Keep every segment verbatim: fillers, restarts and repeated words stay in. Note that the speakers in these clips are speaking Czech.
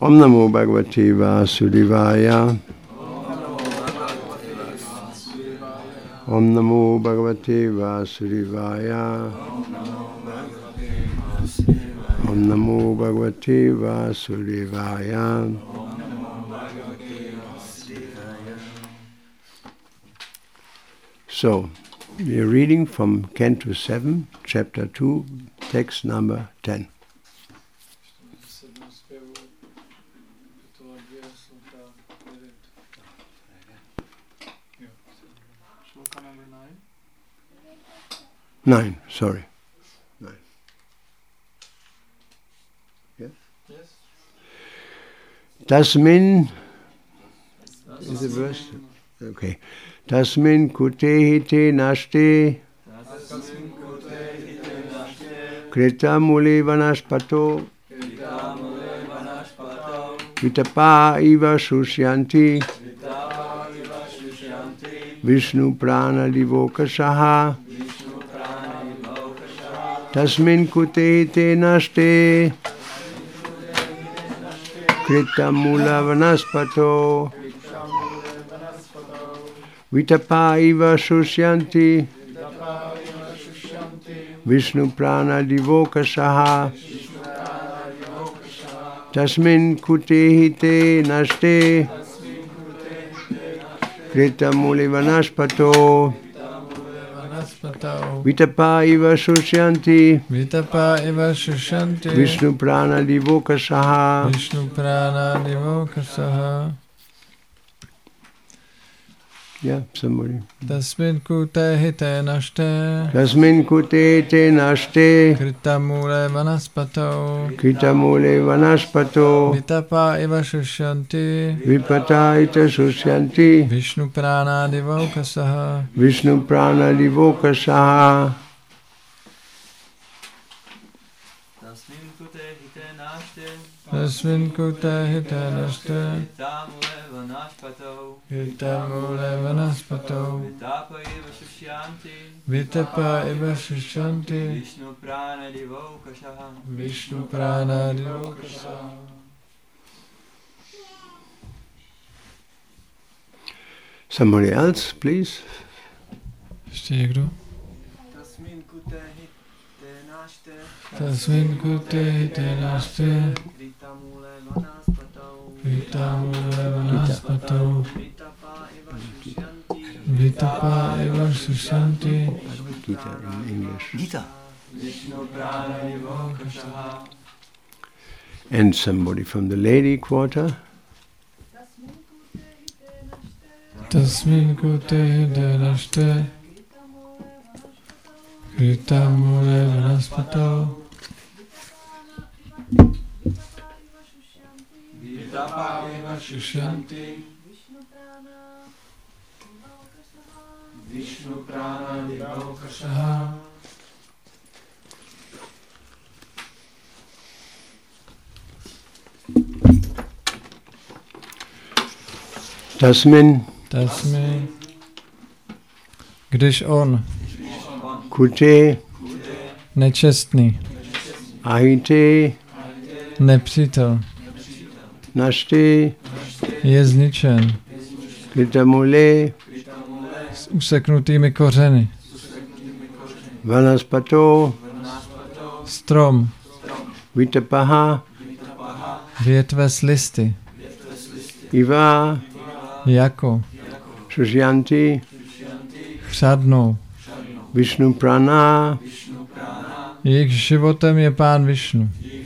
Om Namo Bhagavate Vasudevaya. Om Namo Bhagavate Vasudevaya. Om Namo Bhagavate Vasudevaya. So, we are reading from Canto seven, Chapter two, text number ten. Nine, sorry. Nine. Yes? Yes. Tasmin is the verse? Okay. Tasmin kute hite nashte krita mule vanaspato vitapa iva sushyanti Vishnu prana divokashaha Tasmin kute te nashte krita mula vanaspato vitapa iva sushyanti Vishnu prana divokashaha Tasmin kute te nashte krita mula vanaspato Vitapa iva sushyanti Vitapa iva sushyanti Vishnu prana divokashaha Vishnu prana divokashaha. Yeah, somebody. Tasmin kute hite nashte Tasmin kute te nashte krita mule vanaspato Krita mule vanaspato Vitapa iva sushyanti Vipata ita sushyanti Vishnu prana divokashaha Vishnu prana divokashaha. Tasmin kute hite nashte Tasmin kute hite nashte Tamule vanaspato krita mule vanaspato Vitapa iva sushyanti Vitapa iva sushyanti Vishnu prana divokashaha Vishnu prana divokashaha. Somebody else, please. Ještě někdo? Tasmin kute hite nashte Tasmin kute hite nashte Krita mule vanaspato Krita mule vanaspato Vitapa iva sushyanti Vitapa iva sushyanti Bhagavad Gita in English. Gita Vishnu prana divokashaha. And somebody from the lady quarter. Tasmin kute hite nashte Krita mule vanaspato Vitapa iva sushyanti Vishnu prana divokashaha. Tasmin Tasmin, když on, kute nečestný, ahite nepřítel, nashte je zničen krita mule s useknutými kořeny. vanaspato Strom, vitapaha větve s listy, iva jako sushyanti chřadnou. Vishnu prana Jejich životem je Pán Višnu.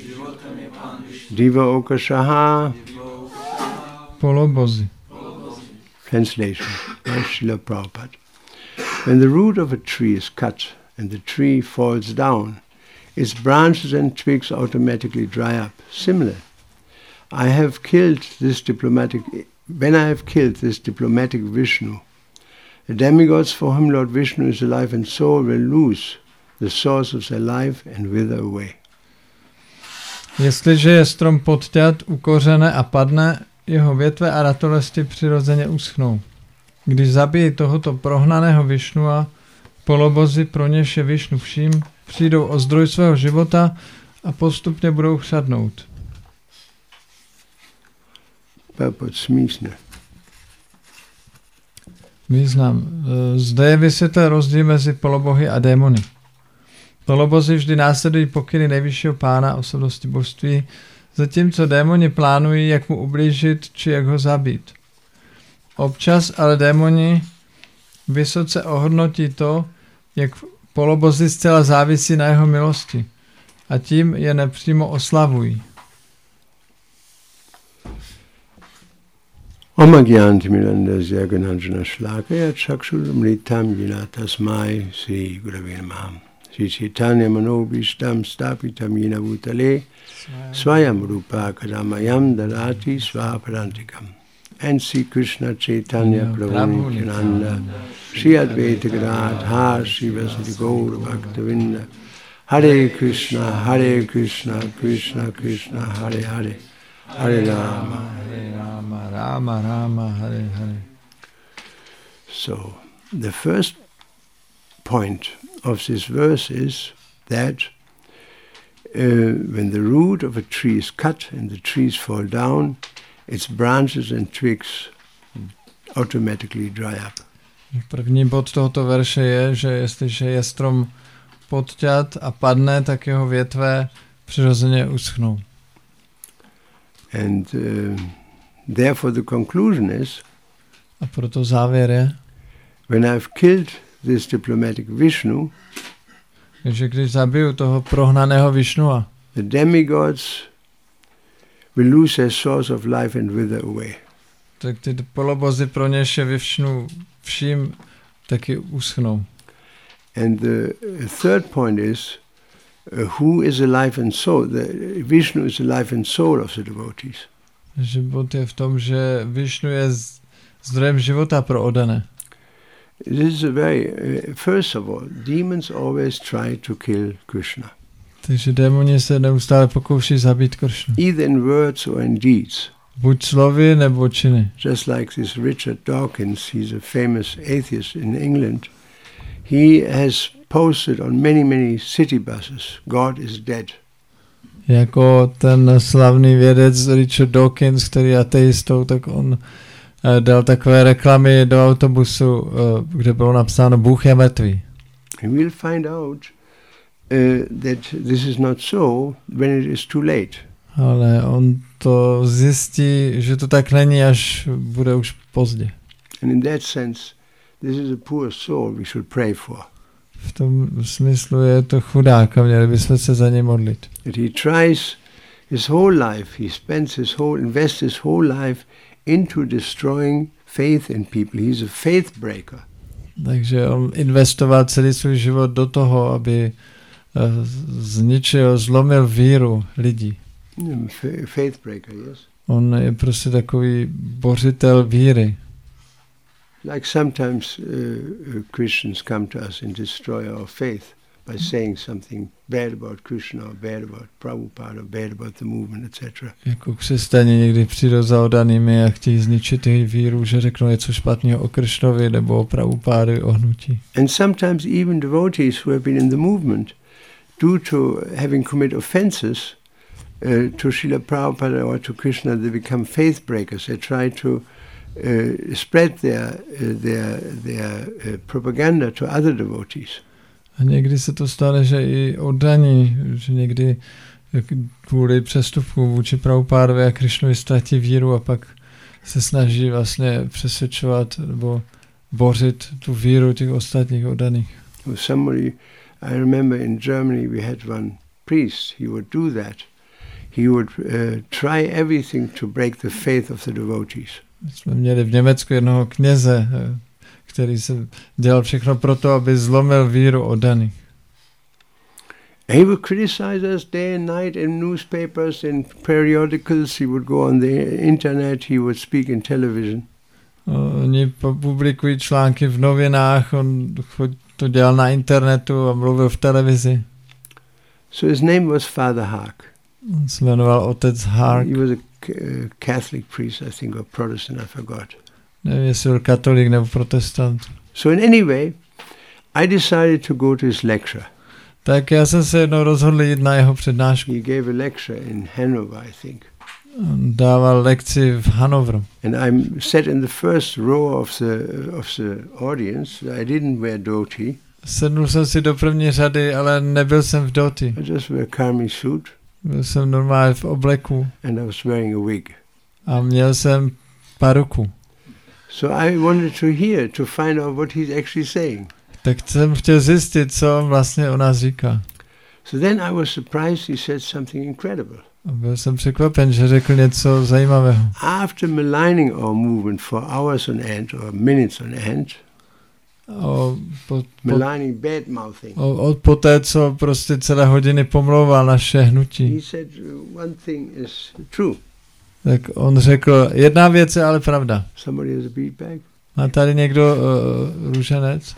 diva okashaha. Polobozy. Translation by Srila Prabhupada. When the root of a tree is cut and the tree falls down, its branches and twigs automatically dry up. Similar, I have killed this diplomatic, when I have killed this diplomatic Vishnu, the demigods for whom Lord Vishnu is alive and soul will lose the source of their life and wither away. Jestliže je strom podťat, ukořene a padne, jeho větve a ratolesti přirozeně uschnou. Když zabijí tohoto prohnaného Višnua, polobozy, pro něž je Višnu vším, přijdou o zdroj svého života a postupně budou chřadnout. Purport smísne. Význam. Zde je vysvětlen rozdíl mezi polobohy a démony. Polobozy vždy následují pokyny nejvyššího pána osobnosti božství, zatímco démoni plánují, jak mu ublížit či jak ho zabít. Občas ale démoni vysoce ohodnotí to, jak polobozy zcela závisí na jeho milosti a tím je nepřímo oslavují. Omagyantimirandasya gananjana shlakaya chakshurmritam yena tasmai Sri Gurave Namaha. Sri Chaitanya manobishtam stapitam yena bhutale swayam rupa kadamayam dadati svaparantikam. And Sri Krishna Chaitanya Prabhu Nityananda, Sri Advaita Gadadhar, Sri Vasudhi Gaura Bhaktavinda, Hare Krishna, Hare Krishna, Krishna Krishna, Hare Hare, Hare Rama, Hare Rama, Rama Rama, Hare Hare. So, the first point of this verse is that uh, when the root of a tree is cut and the trees fall down, its branches and twigs automatically dry up. První bod tohoto verše je, že jestliže je strom podťat a padne, tak jeho větve přirozeně uschnou. And uh, therefore the conclusion is, a proto závěr je, when I've killed this diplomatic Vishnu, že když zabiju toho prohnaného Višnua, the demigods will lose their source of life and wither away. Tak ty polobozy, pro něž je Višnu vším, taky uschnou. And the third point is, uh, who is the life and soul? The Vishnu is the life and soul of the devotees. Že bod je v tom, že Višnu je zdrojem života pro oddané. This is a very, uh, first of all, demons always try to kill Krishna. Takže démoni se neustále pokouší zabít Kršnu. Either in words or in deeds. Buď slovy nebo činy. Just like this Richard Dawkins, he's a famous atheist in England. He has posted on many, many city buses, God is dead. Jako ten slavný vědec Richard Dawkins, který je ateistou, tak on uh, dal takové reklamy do autobusu, uh, kde bylo napsáno Bůh je mrtvý. And we'll find out Uh, that this is not so when it is too late. Ale on to zjistí, že to tak není, až bude už pozdě. And in that sense, this is a poor soul we should pray for. V tom smyslu je to chudák a měli bychom se za něj modlit. That he tries his whole life, he spends his whole, invests his whole life into destroying faith in people. He's a faith breaker. Takže on investoval celý svůj život do toho, aby zničil, zlomil víru lidí. Faith breaker, yes. On je prostě takový bořitel víry. Like sometimes uh, Christians come to us and destroy our faith by saying something bad about Krishna or bad about Prabhupada or bad about the movement, et cetera. Jako křesťané někdy přijdou za oddanými a chtějí zničit jejich víru, že řeknou něco špatného o Kršnovi nebo o Prabhupádovi, o hnutí. And sometimes even devotees who have been in the movement, due to having committed offenses uh, to Srila Prabhupada or to Krishna, they become faith breakers. They try to uh, spread their, uh, their, their uh, propaganda to other devotees. A někdy se to stane, že i oddaní, že někdy kvůli přestupku vůči Prabhupádovi a Krishnovi ztratí víru a pak se snaží vlastně přesvědčovat nebo bořit tu víru těch ostatních oddaných. Somebody, I remember in Germany we had one priest, he would do that. He would uh, try everything to break the faith of the devotees. Jsme měli v Německu jednoho kněze, který se dělal všechno pro to, aby zlomil víru oddaných. He would criticize us day and night in newspapers, in periodicals. He would go on the internet, he would speak in television. Oni publikují články v novinách, on to dělal na internetu a mluvil v televizi. So his name was Father Haag. On se jmenoval otec Haag. He was a Catholic priest, I think, or Protestant, I forgot. Nevím, jestli byl katolík nebo protestant. So in any way, I decided to go to his lecture. Tak já jsem se jednou rozhodl jít na jeho přednášku. He gave a lecture in Hanover, I think. dával lekci v Hanovru. And I'm sat in the first row of the of the audience. I didn't wear dhoti. Sednul jsem si do první řady, ale nebyl jsem v dhoti. I just wear karmi suit. Byl jsem normálně v obleku. And I was wearing a wig. A měl jsem paruku. So I wanted to hear, to find out what he's actually saying. Tak jsem chtěl zjistit, co on vlastně o nás říká. So then I was surprised he said something incredible. A byl jsem překvapen, že řekl něco zajímavého. After maligning our movement for hours on end or minutes on end, O, po, po, maligning bad mouthing, o, od poté, co prostě celé hodiny pomlouval naše hnutí, he said uh, one thing is true. tak on řekl, jedna věc je ale pravda. Somebody has a bead bag? Má tady někdo uh, růženec?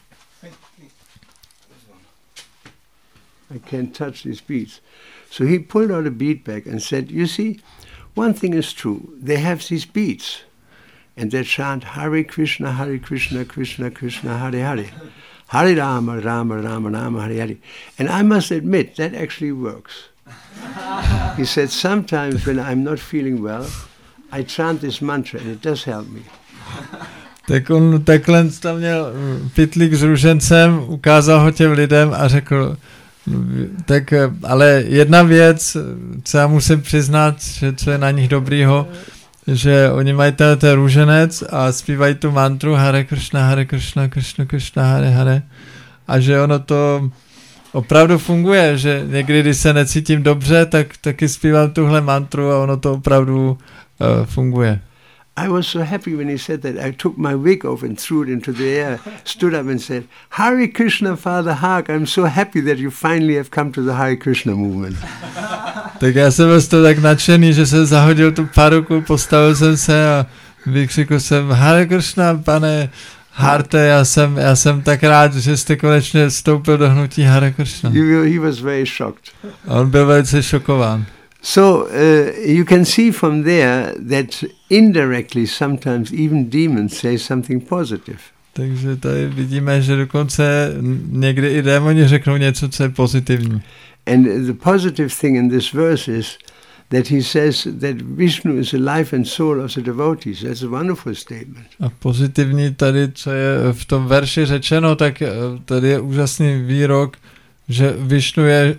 I can't touch these beads. So he pulled out a bead bag and said, you see, one thing is true. They have these beads. And they chant Hare Krishna, Hare Krishna, Krishna Krishna, Hare Hare. Hare Rama, Rama Rama, Rama Hare Hare. And I must admit, that actually works. He said, sometimes when I'm not feeling well, I chant this mantra and it does help me. Tak on takhle tam měl pytlík s růžencem, ukázal ho těm lidem a řekl, tak ale jedna věc, co já musím přiznat, že co je na nich dobrýho, že oni mají ten, ten růženec a zpívají tu mantru Hare Krishna, Hare Krishna, Krishna Krishna, Hare Hare a že ono to opravdu funguje, že někdy, když se necítím dobře, tak taky zpívám tuhle mantru a ono to opravdu uh, funguje. I was so happy when he said that. I took my wig off and threw it into the air, stood up and said, Hare Krishna, Father Haq, I'm so happy that you finally have come to the Hare Krishna movement. Tak já jsem byl z toho tak nadšený, že jsem zahodil tu paruku, postavil jsem se a vykřikl jsem Hare Krishna, pane Harte, já jsem, já jsem tak rád, že jste konečně vstoupil do hnutí Hare Krishna. He was very shocked. A on byl velice šokován. So uh, you can see from there that indirectly sometimes even demons say something positive. Takže tady vidíme, že dokonce někdy i démoni řeknou něco, co je pozitivní. And the positive thing in this verse is that he says that Vishnu is the life and soul of the devotees. That's a wonderful statement. A pozitivní tady, co je v tom verši řečeno, tak tady je úžasný výrok, že Vishnu je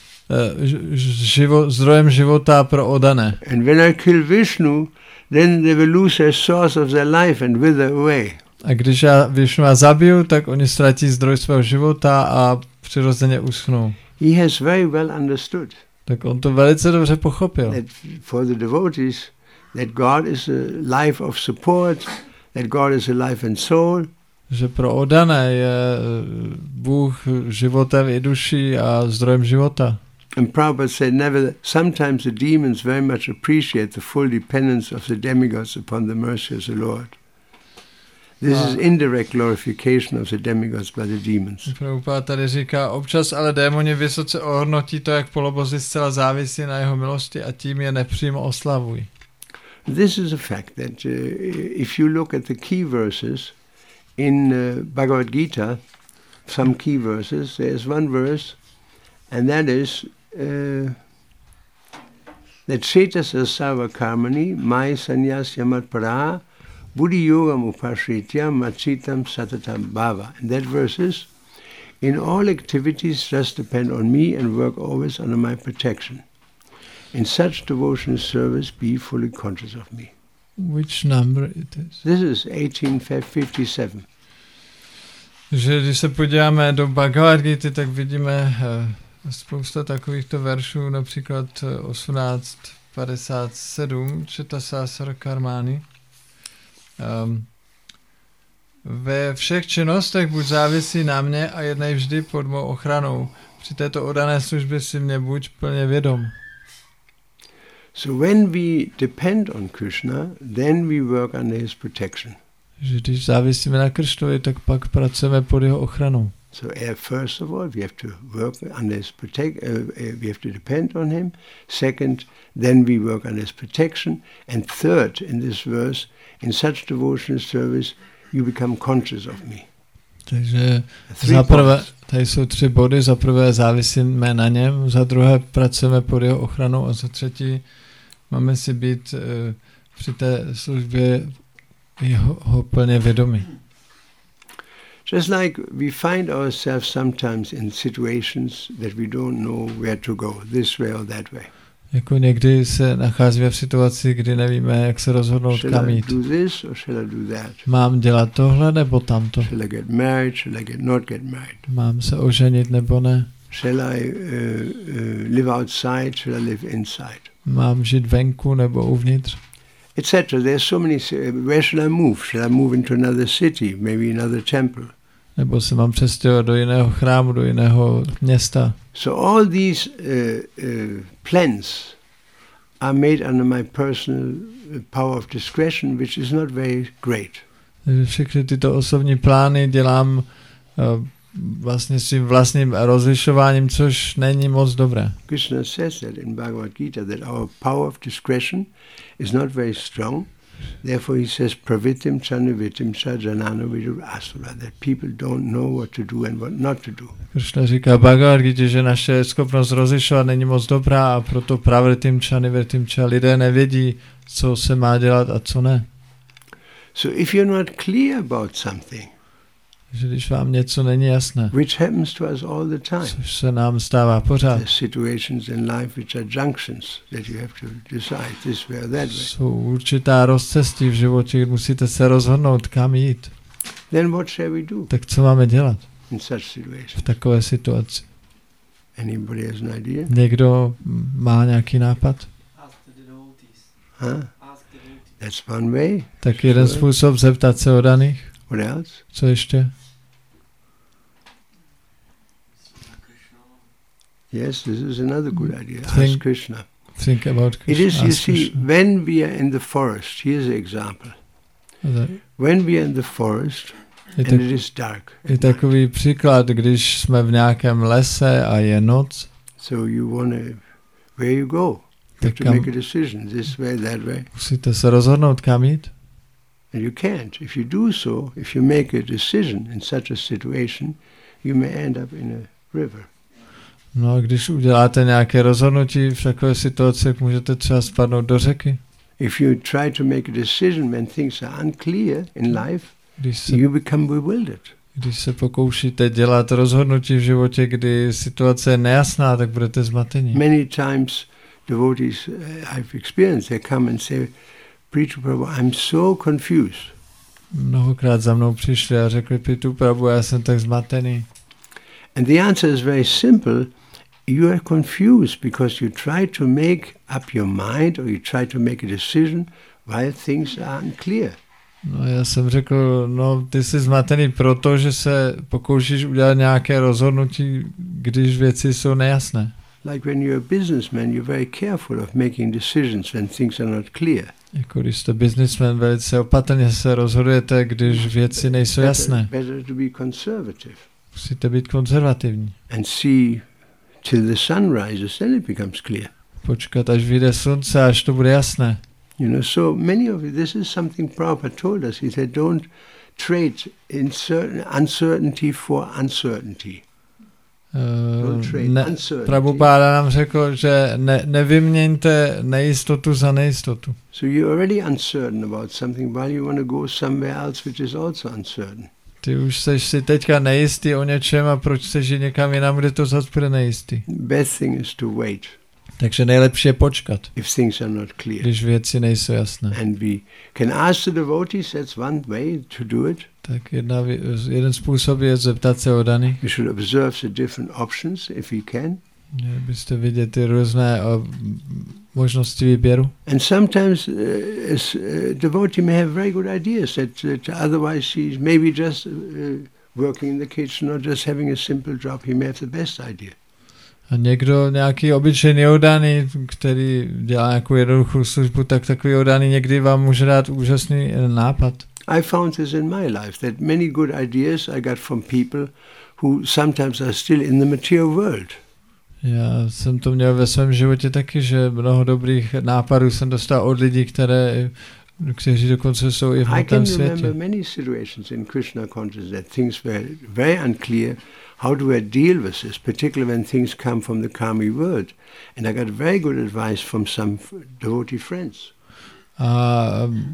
živo, zdrojem života pro odané. And when I kill Vishnu, then they will lose their source of their life and wither away. A když já Višnua zabiju, tak oni ztratí zdroj svého života a přirozeně uschnou. He has very well understood. Tak on to velice dobře pochopil. That for the devotees, that God is a life of support, that God is a life and soul. Že pro odané je Bůh životem i duší a zdrojem života. And Prabhupada said, never, sometimes the demons very much appreciate the full dependence of the demigods upon the mercy of the Lord. This a. is indirect glorification of the demigods by the demons. Prabhupada tady říká, občas ale démoni vysoce ohodnotí to, jak polobozy zcela závisí na jeho milosti a tím je nepřímo oslavují. This is a fact that uh, if you look at the key verses in uh, Bhagavad Gita, some key verses, there is one verse, and that is uh, that Cetasya Sava Karmani Mai Sanyasya Matpara Buddhi Yogam Upashritya Machitam Satatam Bhava. And that verse is, in all activities just depend on me and work always under my protection. In such devotional service be fully conscious of me. Which number it is? This is eighteen fifty-seven. Že když se podíváme do Bhagavad Gita, tak vidíme uh, spousta takovýchto veršů, například osmnáct padesát sedm, Cetasya Karmani. Um, ve všech činnostech buď závisí na mě a jednej vždy pod mou ochranou. Při této oddané službě si mě buď plně vědom. So when we depend on Krishna, then we work under his protection. Že když závisíme na Krishnovi, tak pak pracujeme pod jeho ochranou. So uh, first of all, we have to work under his protect. Uh, uh, we have to depend on him. Second, then we work under his protection. And third, in this verse, in such devotional service, you become conscious of me. Takže za prvé, tady jsou tři body. Za prvé závisíme na něm, za druhé pracujeme pod jeho ochranou a za třetí Máme si být uh, při té službě jeho, ho plně vědomí. Just like we find ourselves sometimes in situations that we don't know where to go, this way or that way. Jako někdy se nacházíme v situaci, kdy nevíme, jak se rozhodnout, kam jít. Shall I do this or shall I do that? Mám dělat tohle nebo tamto? Shall I get married? Shall I get not get married? Mám se oženit nebo ne? Shall I uh, uh, live outside? Shall I live inside? Mám žít venku nebo uvnitř? et cetera. There's so many. Where shall I move? Shall I move into another city? Maybe another temple? Nebo se mám přestěhovat do jiného chrámu, do jiného města. So all these uh, uh, plans are made under my personal power of discretion, which is not very great. Takže všechny tyto osobní plány dělám uh, vlastně svým vlastním rozlišováním, což není moc dobré. Krishna says that in Bhagavad Gita, that our power of discretion is not very strong. Therefore he says, pravitim cha nivitim cha janana vidur asura, that people don't know what to do and what not to do. Krishna říká Bhagavad Gita, že naše schopnost rozlišovat není moc dobrá a proto pravitim cha nivitim cha lidé nevědí, co se má dělat a co ne. So if you're not clear about something, že když vám něco není jasné, which happens to us all the time, což se nám stává pořád, there are situations in life which are junctions that you have to decide this way or that way. Jsou určitá rozcestí v životě, musíte se rozhodnout, kam jít. Then what shall we do? Tak co máme dělat in such situations? v takové situaci? Anybody has an idea? Někdo má nějaký nápad? Ask the devotees. Huh? Ask the devotees. That's one way. Tak jeden způsob zeptat se od daných. What else? Co ještě? Yes, this is another good idea. Think, Ask Krishna. Think about Krishna. It is, you Ask see, Krishna. when we are in the forest, here's an example. When we are in the forest Je, and tak, it is dark. je takový příklad, když jsme v nějakém lese a je noc. So you want to, where you go? You have to make a decision, this way, that way. Musíte se rozhodnout, kam jít. And you can't. If you do so, if you make a decision in such a situation, you may end up in a river. No a když uděláte nějaké rozhodnutí v takové situaci, můžete třeba spadnout do řeky. If you try to make a decision when things are unclear in life, když se, you become bewildered. Když se pokoušíte dělat rozhodnutí v životě, kdy situace je nejasná, tak budete zmatení. Many times devotees uh, I've experienced, they come and say, Preacher Prabhu, I'm so confused. Mnohokrát za mnou přišli a řekli, Pitu Prabhu, já jsem tak zmatený. And the answer is very simple. You are confused because you try to make up your mind or you try to make a decision while things are unclear. No já jsem řekl, no ty jsi zmatený proto, že se pokoušíš udělat nějaké rozhodnutí, když věci jsou nejasné. Like when you're a businessman, you're very careful of making decisions when things are not clear. Jako když jste businessman, velice opatrně se rozhodujete, když věci nejsou jasné. Better, better to be conservative. Musíte být konzervativní. And see till the sun rises, then it becomes clear. Počkat, až vyjde slunce, až to bude jasné. You know, so many of you, this is something Prabhupada told us. He said, don't trade in certain uncertainty for uncertainty. Uh, ne, Prabhupada nám řekl, že ne, nevyměňte nejistotu za nejistotu. So you're already uncertain about something while you want to go somewhere else which is also uncertain. Ty už seš si teďka nejistý o něčem a proč chceš jít někam jinam, kde to zase bude nejistý. Best thing is to wait. Takže nejlepší je počkat, if things are not clear. Když věci nejsou jasné. And we can ask the devotees, that's one way to do it. Tak jedna, jeden způsob je zeptat se o daných. We should observe the different options if we can. Měli byste vidět ty různé uh, možnosti výběru. And sometimes uh, as a devotee may have very good ideas that, that otherwise she's maybe just uh, working in the kitchen or just having a simple job. He may have the best idea. A někdo, nějaký obyčejný oddaný, který dělá nějakou jednoduchou službu, tak takový oddaný někdy vám může dát úžasný nápad. I found this in my life, that many good ideas I got from people who sometimes are still in the material world. Já jsem to měl ve svém životě taky, že mnoho dobrých nápadů jsem dostal od lidí, které kteří dokonce jsou i v I hmotném can světě. remember many situations in Krishna consciousness that things were very unclear how do I deal with this, particularly when things come from the karmic world. And I got very good advice from some devotee friends. A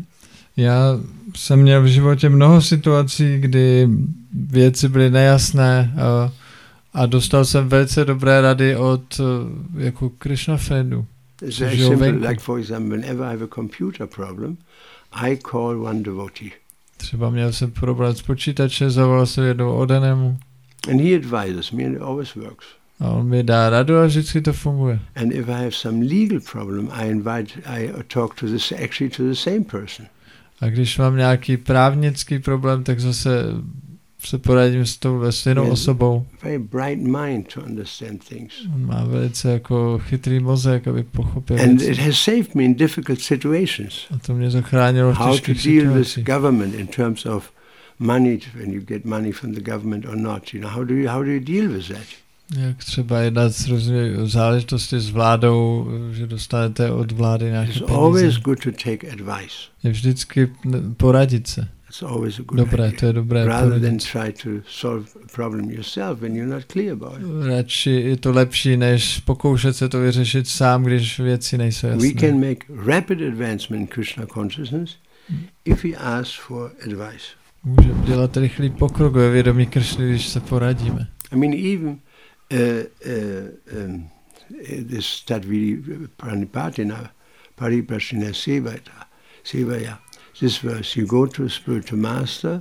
já jsem měl v životě mnoho situací, kdy věci byly nejasné a, a dostal jsem velice dobré rady od jako Krishna friendů. It's very simple, like for example, whenever I have a computer problem, I call one devotee. Třeba měl jsem problém s počítačem, zavolal jsem jednou odanému. And he advises me and it always works. A on mi dá radu a vždycky to funguje. And if I have some legal problem, I invite, I talk to this, actually to the same person. A když mám nějaký právnický problém, tak zase se poradím s tou stejnou osobou. Very bright mind to understand things. On má velice jako chytrý mozek, aby pochopil And věci. it has saved me in difficult situations. A to mě zachránilo v How to těžkých deal situacích. with government in terms of money, when you get money from the government or not. You know, how do you, how do you deal with that? Jak třeba jednat s různými záležitosti s vládou, že dostanete od vlády nějaké It's peníze. always good to take advice. Je vždycky poradit se. It's always a good Dobré, idea. to je dobré. Rather than Poradit. try to solve a problem yourself when you're not clear about it. Radši je to lepší, než pokoušet se to vyřešit sám, když věci nejsou jasné. We can make rapid advancement in Krishna consciousness if we ask for advice. Můžeme dělat rychlý pokrok ve vědomí Kršny, když se poradíme. I mean, even uh, uh, um, this Tadviri Pranipatina, Pariprashina Sevaya, Sevaya, this verse, you go to a spiritual master,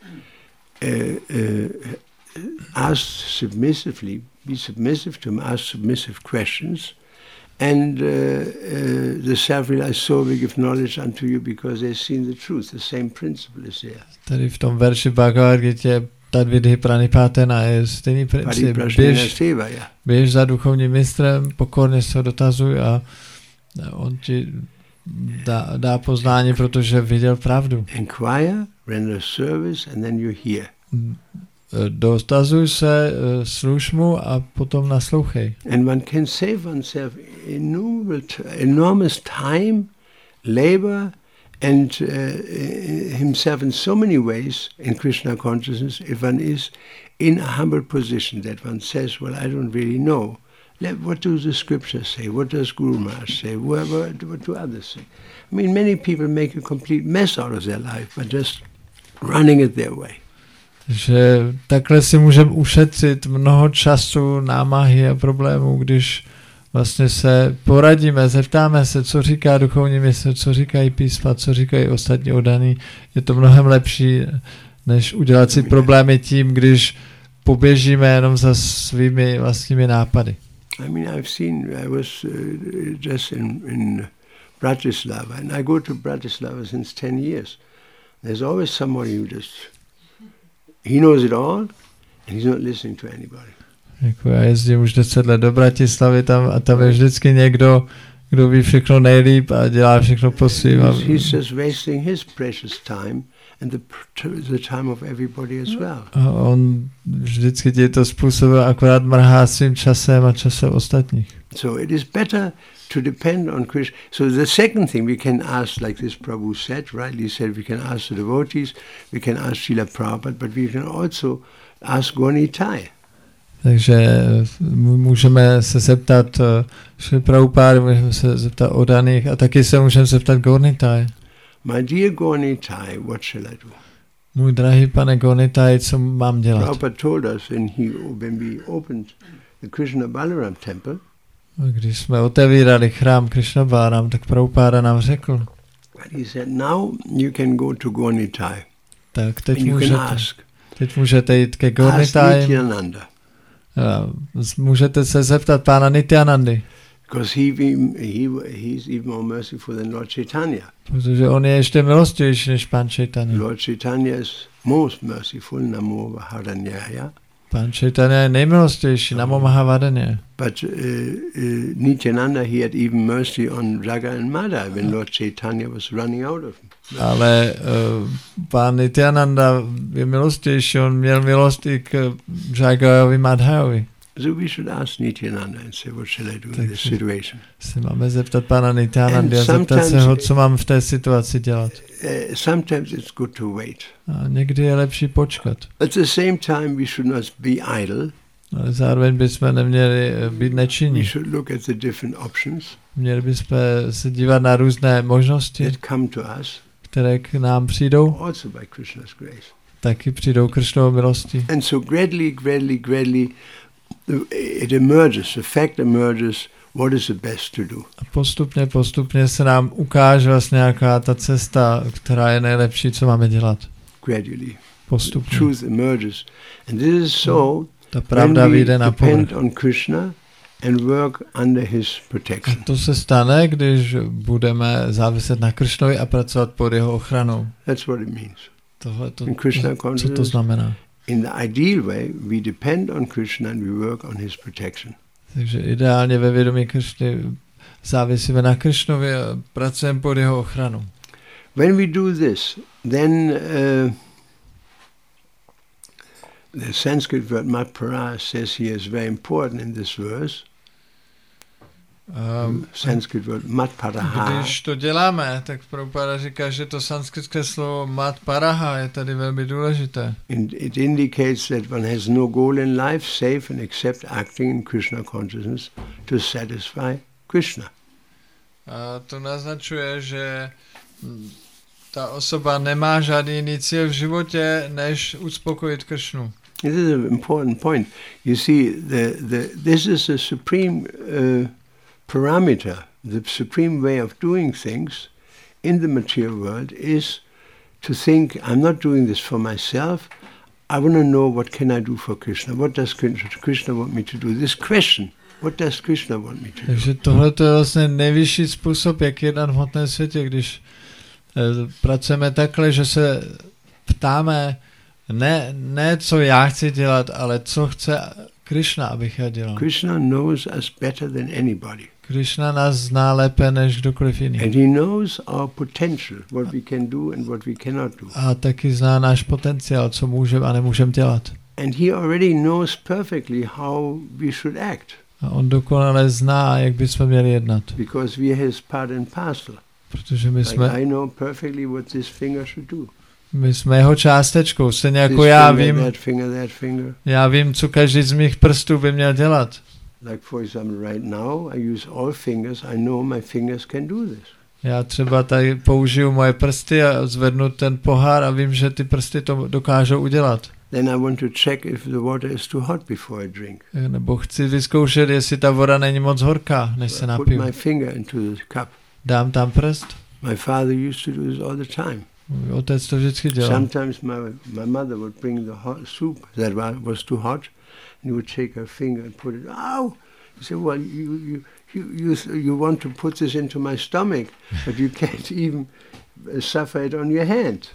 uh, uh, ask submissively, be submissive to him, ask submissive questions, and uh, uh, the self-realized soul will give knowledge unto you because they've seen the truth. The same principle is there. Tady v tom verši Bhagavad Gita Tadvidhi Pranipatena je stejný princip. Běž, běž za duchovním mistrem, pokorně se ho dotazuj a on ti dá, dá poznání, protože viděl pravdu. Inquire, render service, and then you hear. Dotazuj se, služ mu a potom naslouchej. And one can save oneself enormous time, labor, and uh, himself in so many ways in Krishna consciousness if one is in a humble position that one says, well, I don't really know. What do the scriptures say? What does Guru Maharaj say? What, what, what do others say? I mean, many people make a complete mess out of their life by just running it their way. Že takhle si můžeme ušetřit mnoho času, námahy a problémů, když vlastně se poradíme, zeptáme se, co říká duchovní mistr, co říkají písma, co říkají ostatní oddaní. Je to mnohem lepší, než udělat si problémy tím, když poběžíme jenom za svými vlastními nápady. I mean, I've seen, I was uh, just in, in Bratislava, and I go to Bratislava since ten years. There's always somebody who just, he knows it all, and he's not listening to anybody. Jako já jezdím už deset let do Bratislavy tam a tam je vždycky někdo, kdo ví všechno nejlíp a dělá všechno po svým. He's just wasting his precious time and the, the time of everybody as well. A on vždycky ti to způsobuje, akorát mrhá svým časem a časem ostatních. So it is better to depend on Krishna. So the second thing we can ask, like this Prabhu said, rightly said, we can ask the devotees, we can ask Srila Prabhupada, but we can also ask Gaura Nitai. Takže můžeme se zeptat Srila Prabhupada, můžeme se zeptat oddaných a taky se můžeme zeptat Gaura Nitai. My dear Gaura Nitai, what shall I do? Můj drahý pane Gaura Nitai, co mám dělat? Prabhupada told us when, he, when we opened the Krishna Balaram temple, když jsme otevírali chrám Krishna Balaram, tak Prabhupada nám řekl. He said, now you can go to Gaura Nitai. Tak teď and you můžete, can ask. teď můžete jít ke Gaura Nitai. Nityananda. Můžete se zeptat pána Nityanandy. Because he, he, he's even more merciful than Lord Chaitanya. Protože on je ještě milostivější než pán Chaitanya. Lord Chaitanya is most merciful, Namo Maharanyaya. Pán Chaitanya je nejmilostivější, Namo Mahavadanya. But uh, uh, Nityananda, he had even mercy on Raga and Madhava when Lord Chaitanya was running out of him. Ale uh, pán Nityananda je milostivější, on měl milost i k Jagajovi Madhajovi. So we should ask Nityananda and say, what shall I do in this situation? Si máme zeptat pana Nityanandy a And zeptat se sometimes- ho, co mám v té situaci dělat. Uh, sometimes it's good to wait. A někdy je lepší počkat. At the same time, we should not be idle. Ale zároveň bychom neměli eh, být We nečinní. should look at the different options Měli bychom se dívat na různé možnosti, that come to us, které k nám přijdou, also by Krishna's grace. taky přijdou Kršnovou milostí. And so gradually, gradually, gradually, the- it emerges, the fact emerges, what is the best to do. A postupně, postupně se nám ukáže vlastně nějaká ta cesta, která je nejlepší, co máme dělat. Gradually. The Postupně. truth emerges. And this is so Ta pravda when we vyjde na povrch. depend on Krishna and work under his A protection. to se stane, když budeme záviset na Kršnovi a pracovat pod jeho ochranou. That's what it means. Tohle to, In Krishna co to consciousness, znamená? in the ideal way, we depend on Krishna and we work on his protection. Takže ideálně ve vědomí Kršny závisíme na Kršnovi a pracujeme pod jeho ochranou. When we do this, then uh, the Sanskrit word matpara says here is very important in this verse. Um, Sanskrit word matparaha. Když to děláme, tak Prabhupada říká, že to sanskritské slovo mat paraha je tady velmi důležité. In- It indicates that one has no goal in life save and except acting in Krishna consciousness to satisfy Krishna. A to naznačuje, že mm, ta osoba nemá žádný jiný cíl v životě, než uspokojit Kršnu. This is an important point. You see, the, the, this is the supreme uh, parameter, the supreme way of doing things in the material world is to think, I'm not doing this for myself, I want to know what can I do for Krishna. What does Krishna Krishna want me to do? This question, what does Krishna want me to do? Takže tohle je vlastně nejvyšší způsob, jak jednat v hmotném světě, když eh, pracujeme takhle, že se ptáme ne, ne co já chci dělat, ale co chce Krishna, abych já dělal. Krishna knows us better than anybody. Krishna nás zná lépe než kdokoliv jiný. And he knows our potential, what we can do and what we cannot do. A taky zná náš potenciál, co můžeme a nemůžeme dělat. And he already knows perfectly how we should act, A on dokonale zná, jak bychom měli jednat. because we are his part and parcel. Protože my Like jsme, I know perfectly what this finger should do. my jsme jeho částečkou. Stejně jako This já finger, vím, that finger, that finger. já vím, co každý z mých prstů by měl dělat. Like for example, right now I use all fingers. I know my fingers can do this. Já třeba tady použiju moje prsty a zvednu ten pohár a vím, že ty prsty to dokážou udělat. Then I want to check if the water is too hot before I drink. Nebo chci vyzkoušet, jestli ta voda není moc horká, než se So I put napiju. my finger into the cup. Dám tam prst. My father used to do this all the time. Můj otec to vždycky dělal. Sometimes my my mother would bring the hot soup that wa- was too hot, and he would take her finger and put it. Ow! He said, "Well, you you you you you want to put this into my stomach, but you can't even uh, suffer it on your hand."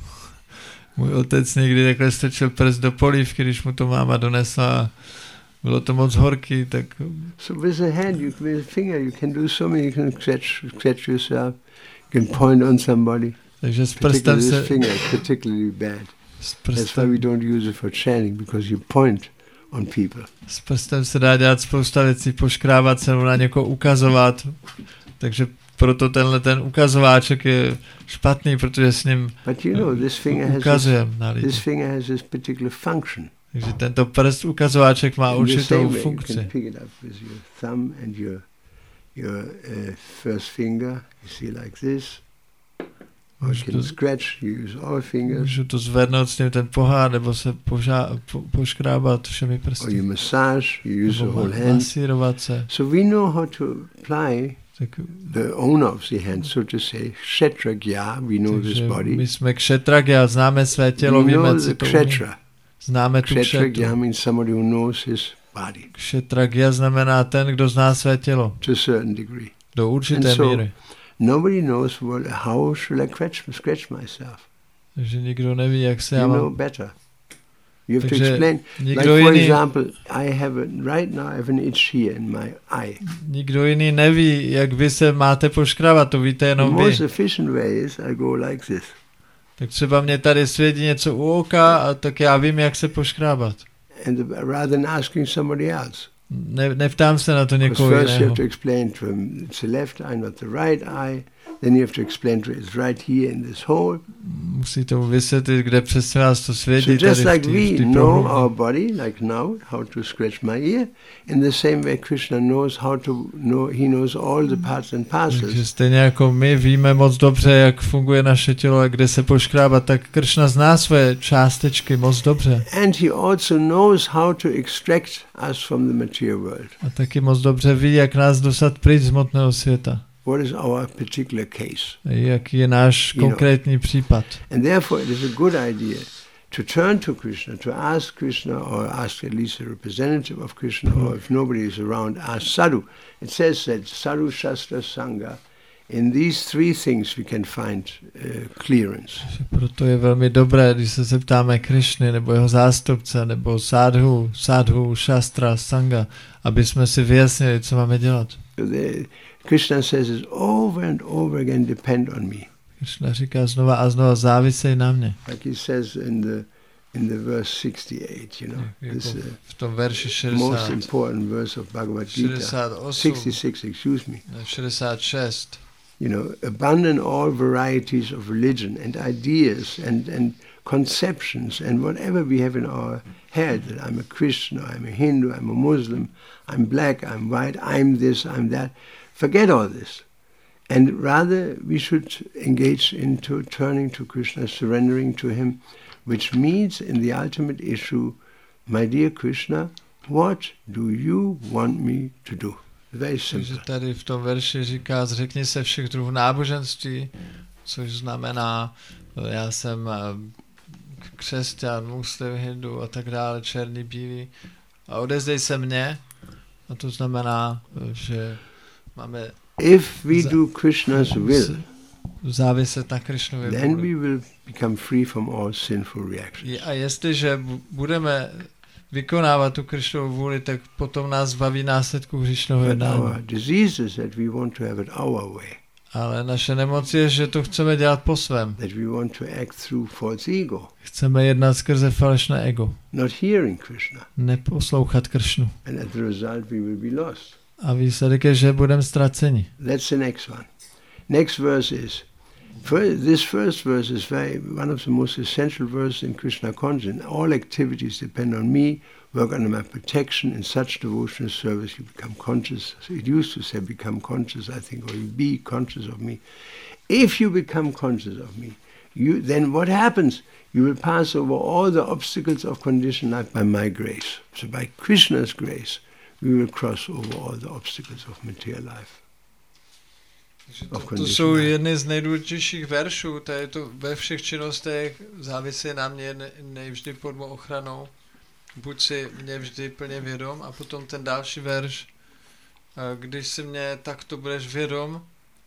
Můj otec někdy takhle strčil prst do polívky, když mu to máma donesla. Bylo to moc horký, tak So with the hand, you with the finger, you can do so many. You can scratch scratch yourself. You can point on somebody. takže s prstem Particularly se... this finger is particularly bad. S That's why we prstem, don't use it for chanting, because you point on people. s prstem se dá dělat spousta věcí, poškrávat se, na někoho ukazovat. Takže proto tenhle ten ukazováček je špatný, protože s ním But you know, this finger has this, ukazujeme na this lidi. finger has this particular function. Takže tento prst ukazováček má In the určitou same way, you can funkci. pick it up with your thumb and your your uh, first finger. You see like this. Or you Můžu can to, scratch. You use all fingers. můžu to zvednout s tím ten pohár, nebo se požá, po, poškrábat všemi Or you prsty. massage. You use the Nebo whole ma- hand. masírovat se. So we know how to apply Tak, the owner of the hand, so to say, kshetragya. We know this takže body. my jsme kšetragya, známe své tělo, We know víme, the co to umí. kshetra. Známe tu Kshetragya kšetru. means somebody who knows his body Kšetragya znamená ten, kdo zná své tělo. to a certain degree. Do určité And so- míry. Nobody knows well, how should I scratch, scratch myself. Takže nikdo neví, jak se já You know mám. better. You have to Takže explain. Like Nikdo for jiný, example, I have a, right now I have an itch here in my eye. nikdo jiný neví, jak vy se máte poškrávat, to víte The jenom most vy. efficient way is I go like this. Tak třeba mě tady svědí něco u oka, a tak já vím, jak se poškrábat. And the, rather than asking somebody else. Ne, neptám se na to Because někoho first you jiného. have to explain to him it's the left eye, not the right eye. Then you have to explain to him it's right here in this hole. Musíte mu vysvětlit, kde přesně vás to svědí. So just tady like v tý, v we tý know prohlubě. our body, like now, how to scratch my ear, in the same way Krishna knows how to know, he knows all the parts and Takže parcels. stejně jako my víme moc dobře, jak funguje naše tělo a kde se poškrábat, tak Kršna zná své částečky moc dobře. And he also knows how to extract us from the material world. A taky moc dobře ví, jak nás dostat pryč z hmotného světa. What is our particular case? Jaký je náš You know. konkrétní případ. And therefore it is a good idea to turn to Krishna, to ask Krishna, or ask at least a representative of Krishna, or if nobody is around, ask Sadhu. It says that Sadhu, Shastra, Sangha, in these three things we can find uh, clearance. Proto je velmi dobré, když se zeptáme Krišny, nebo jeho zástupce, nebo sádhu, sádhu, šastra, sanga, aby jsme si vyjasnili, co máme dělat. So the, Krishna says is over and over again, depend on me. Krishna říká znova a znova, závisej na mě. Like he says in the in the verse sixty-eight, you know, Jako this uh, v tom verši most šedesát, important verse of Bhagavad Gita. šedesát osm, sixty-six, excuse me. ne, šedesát šest. You know, abandon all varieties of religion and ideas and, and conceptions and whatever we have in our head, that I'm a Christian, or I'm a Hindu, I'm a Muslim, I'm black, I'm white, I'm this, I'm that. Forget all this. And rather we should engage into turning to Krishna, surrendering to him, which means in the ultimate issue, my dear Krishna, what do you want me to do? Very Takže simple. tady v tom verši říká, zřekni se všech druhů náboženství, což znamená, já jsem křesťan, muslim, hindu a tak dále, černý, bílý, a odezdej se mně, a to znamená, že máme If we do Krishna's will, záviset na Krišnově then vůli. we will become free from all sinful reactions. A jestliže budeme vykonávat tu Krišnovu vůli, tak potom nás baví následků hříšného But jednání. our disease is that we want to have it our way, Ale naše nemoc je, že to chceme dělat po svém. that we want to act through false ego, Chceme jednat skrze falešné ego. not hearing Krishna. Neposlouchat Kršnu. And as a result, we will be lost. A výsledek je, že budeme ztraceni. That's the next one. Next verse is, fir- this first verse is very one of the most essential verses in Krishna consciousness. All activities depend on me, work under my protection. In such devotional service you become conscious. So it used to say become conscious, I think, or you be conscious of me. If you become conscious of me, you then what happens? You will pass over all the obstacles of conditioned life by my grace. So by Krishna's grace, we will cross over all the obstacles of material life. To, to jsou jedny z nejdůležitějších veršů, to je to ve všech činnostech závisí na mě ne, nevždy pod mou ochranou. Buď si mě vždy plně vědom, a potom ten další verš, když si mě takto budeš vědom,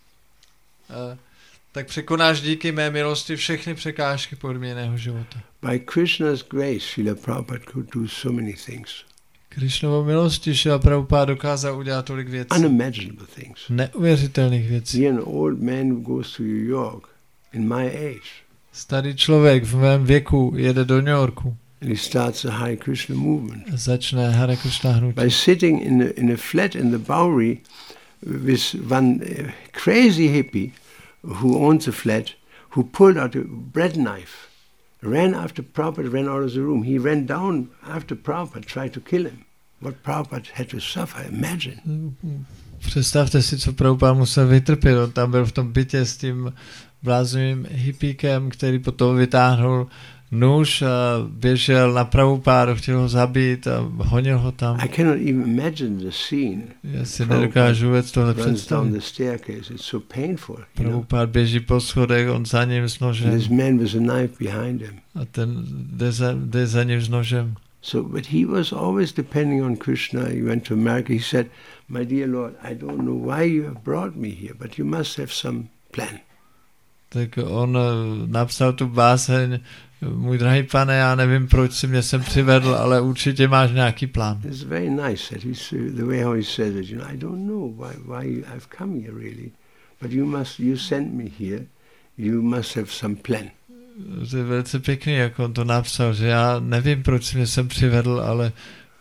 tak překonáš díky mé milosti všechny překážky podmíněného života. By Krishna's grace, Srila Prabhupada could do so many things. Krišnovou milostí Srila Prabhupada dokázal udělat tolik věcí. Unimaginable things. Neuvěřitelných věcí. See an old man who goes to New York in my age. Starý člověk v mém věku jede do New Yorku. And he starts a Hare Krishna movement. Začne Hare Krishna hnutí. By sitting in a, in a flat in the Bowery with one uh, crazy hippie who owns a flat, who pulled out a bread knife, ran after Prabhupada, ran out of the room. He ran down after Prabhupada, tried to kill him. What Prabhupada had to suffer, imagine. Představte si, co Prabhupada musel vytrpět. On tam byl v tom bytě s tím bláznivým hippíkem, který potom vytáhnul nůž a běžel na Prabhupádu, chtěl ho zabít a honil ho tam. I cannot even imagine the scene. Já si nedokážu vůbec tohle Runs down představit. the staircase. It's so painful. You know? Prabhupád běží po schodech, on za ním s And nožem this man with a knife behind him. a ten jde za, jde za ním s nožem. So, but he was always depending on Krishna. He went to America. He said, "My dear Lord, I don't know why you have brought me here, but you must have some plan." Tak on napsal tu báseň, můj drahý pane, já nevím, proč si mě sem přivedl, ale určitě máš nějaký plán. It's very nice that he's uh, the way how he says it. You know, I don't know why why I've come here really, but you must you sent me here. You must have some plan. To je velice pěkný, jak on to napsal, že já nevím, proč si mě sem přivedl, ale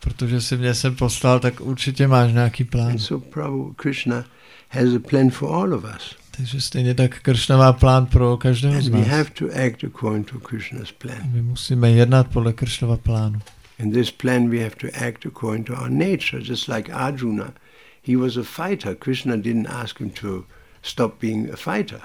protože si mě sem poslal, tak určitě máš nějaký plán. And so Prabhu Krishna has a plan for all of us. Takže stejně tak Krishna má plán pro každého z And we nás. have to act according to Krishna's plan. My musíme jednat podle Krishnova plánu. In this plan we have to act according to our nature, just like Arjuna. He was a fighter. Krishna didn't ask him to stop being a fighter.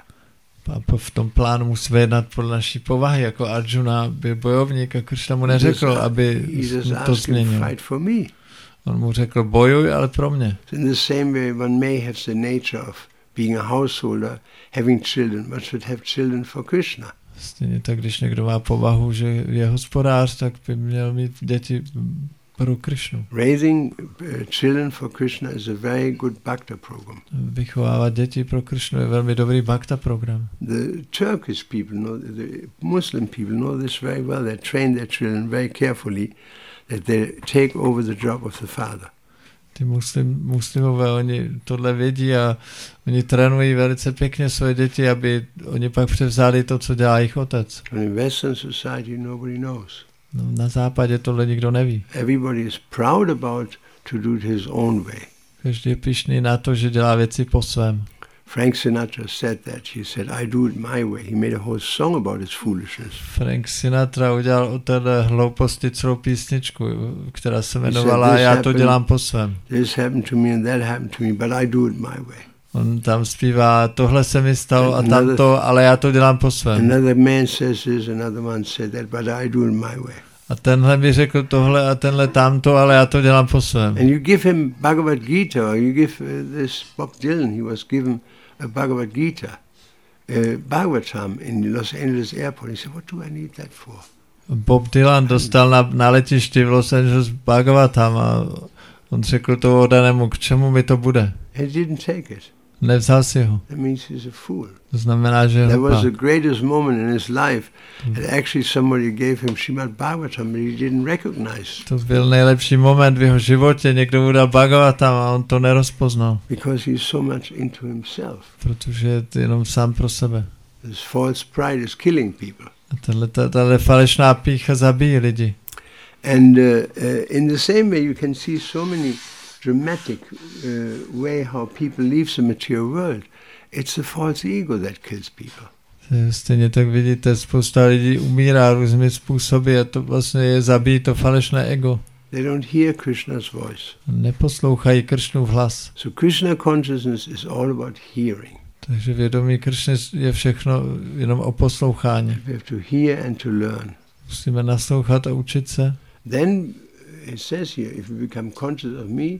A v tom plánu musíme jednat podle naší povahy, jako Arjuna byl bojovník a Krishna mu neřekl, aby to změnil. Fight for me. On mu řekl, bojuj, ale pro mě. In the same way, one may have the nature of being a householder, having children, but should have children for Krishna. Stejně tak, když někdo má povahu, že je hospodář, tak by měl mít děti pro Krishnu. Raising uh, children for Krishna is a very good bhakta program. Vychovávat děti pro Krishnu je velmi dobrý bhakta program. The Turkish people know, the Muslim people know this very well. They train their children very carefully that they take over the job of the father. Ty muslim, muslimové, oni tohle vědí a oni trénují velice pěkně svoje děti, aby oni pak převzali to, co dělá jejich otec. And in Western society nobody knows. No, na západě tohle nikdo neví. Everybody is proud about to do it his own way. Každý je pyšný na to, že dělá věci po svém. Frank Sinatra said that. He said, I do it my way. He made a whole song about his foolishness. Frank Sinatra udělal o téhle hlouposti celou písničku, která se jmenovala Já to dělám po svém. This happened to me and that happened to me, but I do it my way. On tam zpívá, tohle se mi stalo a tamto, ale já to dělám po svém. Another man says this, another man said that, but I do it my way. A tenhle mi řekl tohle a tenhle tamto, ale já to dělám po svém. And you give him Bhagavad Gita, or you give uh, this Bob Dylan, he was given a Bhagavad Gita, uh, Bhagavatam in Los Angeles airport. He said, what do I need that for? Bob Dylan dostal na, na letišti v Los Angeles Bhagavatam a on řekl to odanému, k čemu mi to bude. And he didn't take it. Nevzal si ho. That means he's a fool. To znamená, že That was the hlupák. greatest moment in his life. And actually somebody gave him Srimad Bhagavatam, but he didn't recognize. To byl nejlepší moment v jeho životě. Někdo mu dal Bhagavatam a on to nerozpoznal. Because he's so much into himself. Protože je to jenom sám pro sebe. This false pride is killing people. A tahle, tahle falešná pýcha zabíjí lidi. And uh, uh, in the same way you can see so many dramatic uh, way how people leave the material world. It's the false ego that kills people. Stejně tak vidíte, spousta lidí umírá různými způsoby a to vlastně je zabíjí to falešné ego. They don't hear Krishna's voice. Neposlouchají Krishnův hlas. So Krishna consciousness is all about hearing. Takže vědomí Krishny je všechno jenom o poslouchání. We have to hear and to learn. Musíme naslouchat a učit se. Then it says here, if we become conscious of me,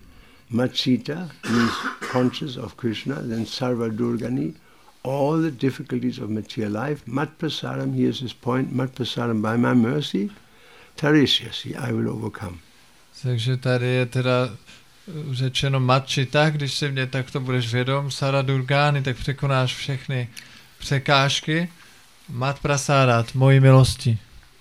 Machita means conscious of Krishna, then Sarva Durgani, all the difficulties of material life, Mat Prasaram, here's his point, Mat Prasaram, by my mercy, Tarishyasi, I will overcome. Takže tady je teda řečeno Machita, když se mě takto budeš vědom, Sara Durgány, tak překonáš všechny překážky. Mat Prasarat, mojí milosti.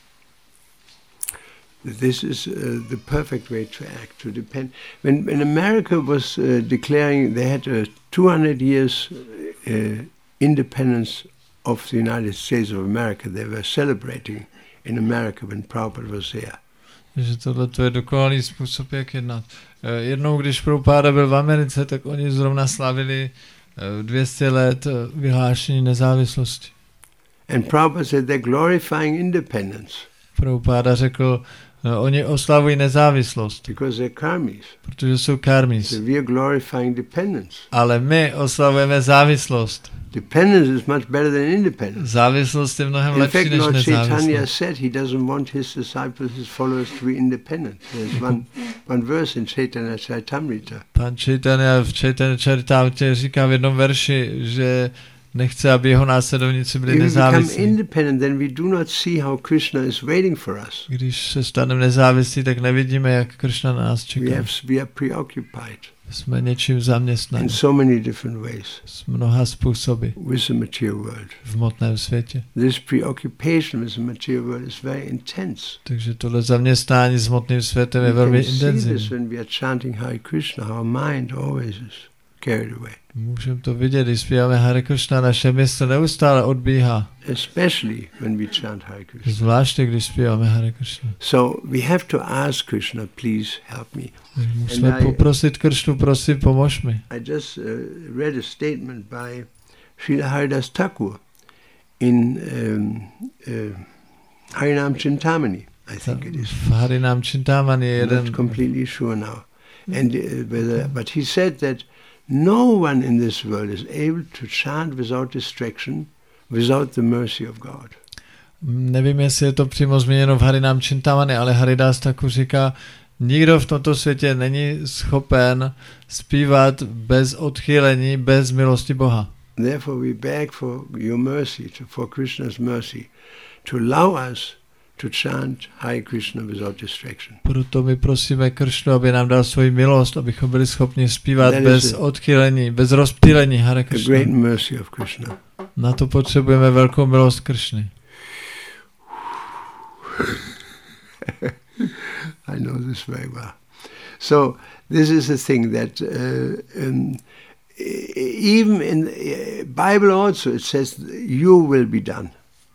This is uh, the perfect way to act, to depend. When, when America was uh, declaring, they had uh, two hundred years uh, independence of the United States of America. They were celebrating in America when Prabhupada was there. Takže tohle je dokonalý způsob, jak jednat. Jednou, když Prabhupada byl v Americe, tak oni zrovna slavili dvě stě let vyhlášení nezávislosti. And Prabhupada said they're glorifying independence. Prabhupada řekl, no, oni oslavují nezávislost. Because they're karmis. Protože jsou karmis. So we are glorifying dependence. Ale my oslavujeme závislost. Dependence is much better than independence. Závislost je mnohem In lepší fact, než Lord Chaitanya nezávislost. said he doesn't want his disciples, his followers to be independent. There's one, one verse in Chaitanya Charitamrita. Pan Chaitanya v Chaitanya Charitamrita říká v jednom verši, že nechce, aby jeho následovníci byli If we become nezávislí. independent, then we do not see how Krishna is waiting for us. Když se staneme nezávislí, tak nevidíme, jak Krishna na nás We, čeká. have, we are preoccupied Jsme něčím zaměstnaní. in so many different ways S mnoha způsoby with the material world. v hmotném světě. This preoccupation with the material world is very intense. Takže tohle zaměstnání s hmotným světem je We velmi can see this intenzivní. when we are chanting Hare Krishna. Our mind always is carried away. Můžeme to vidět, když zpíváme Hare Krishna, naše mysl neustále odbíhá. Especially when we chant Hare Krishna. Zvláště, když zpíváme Hare Krishna. So we have to ask Krishna, please help me. Musíme And I- poprosit Krishnu, prosím, pomož mi. I just uh, read a statement by Srila Haridas Thakur in um, uh, Harinam Chintamani, I think it is. V Harinam Chintamani je I'm not jeden, completely sure now. And uh, whether, but he said that no one in this world is able to chant without distraction, without the mercy of God. nevím, jestli je to přímo změněno v Harinam Chintamani, ale Haridas Thakur říká, nikdo v tomto světě není schopen zpívat bez odchýlení, bez milosti Boha. Therefore we beg for your mercy, to, for Krishna's mercy, to allow us to chant Hare Krishna without distraction. Proto my prosíme Kršnu, aby nám dal svoji milost, abychom byli schopni zpívat That is bez a- odchýlení, bez rozptýlení Hare A great Krishna. mercy of Krishna. Na to potřebujeme velkou milost Kršny. I know this very well. So this is a thing that uh, um, e- even in the uh, Bible also it says you will be done.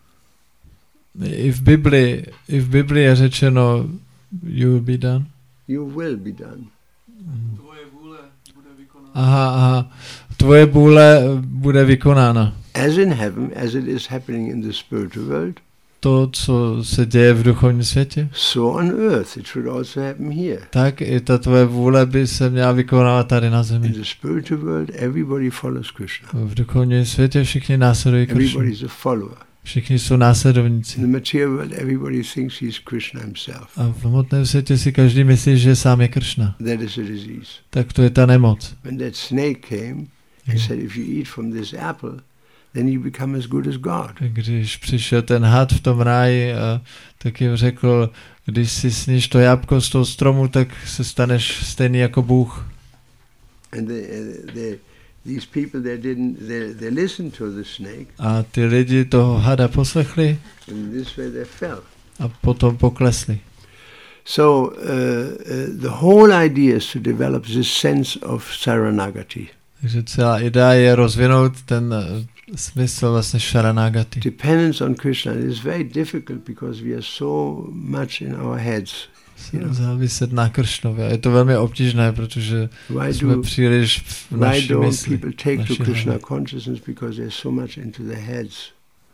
I v Bibli, i v Bibli je řečeno you will be done. You will be done. Tvoje vůle bude vykonána. Aha, aha. Tvoje vůle bude vykonána. As in heaven, as it is happening in the spiritual world, To, co se děje v duchovním světě, so on earth it should also happen here. tak i ta tvoje vůle by se měla vykonávat tady na In zemi. the spiritual world, everybody follows Krishna. V duchovním světě všichni následují Kršnu. Everybody is a follower. Všichni jsou následovníci. In the material world, everybody thinks he's Krishna himself. A v hmotném světě si každý myslí, že sám je Kršna. That is a disease. Tak to je ta nemoc. When that snake came and said, if you eat from this apple, then you become as good as God. Když přišel ten had v tom ráji, a tak jim řekl, když si sníš to jabko z toho stromu, tak se staneš stejný jako Bůh. And the, uh, the, these people, they didn't, they, they listened to the snake, A ty lidi toho hada poslechli and this way they fell. a potom poklesli. So uh, uh, the whole idea is to develop this sense of Saranagati. Takže celá idea je rozvinout ten uh, smysl vlastně Sharanagati. Dependence on Krishna is very difficult because we are so much in our heads. Záviset na Kršnově. Je to velmi obtížné, protože Why jsme do příliš v why naší don't mysli. people take to naší Krishna hlavě. consciousness? Because they're so much into their heads.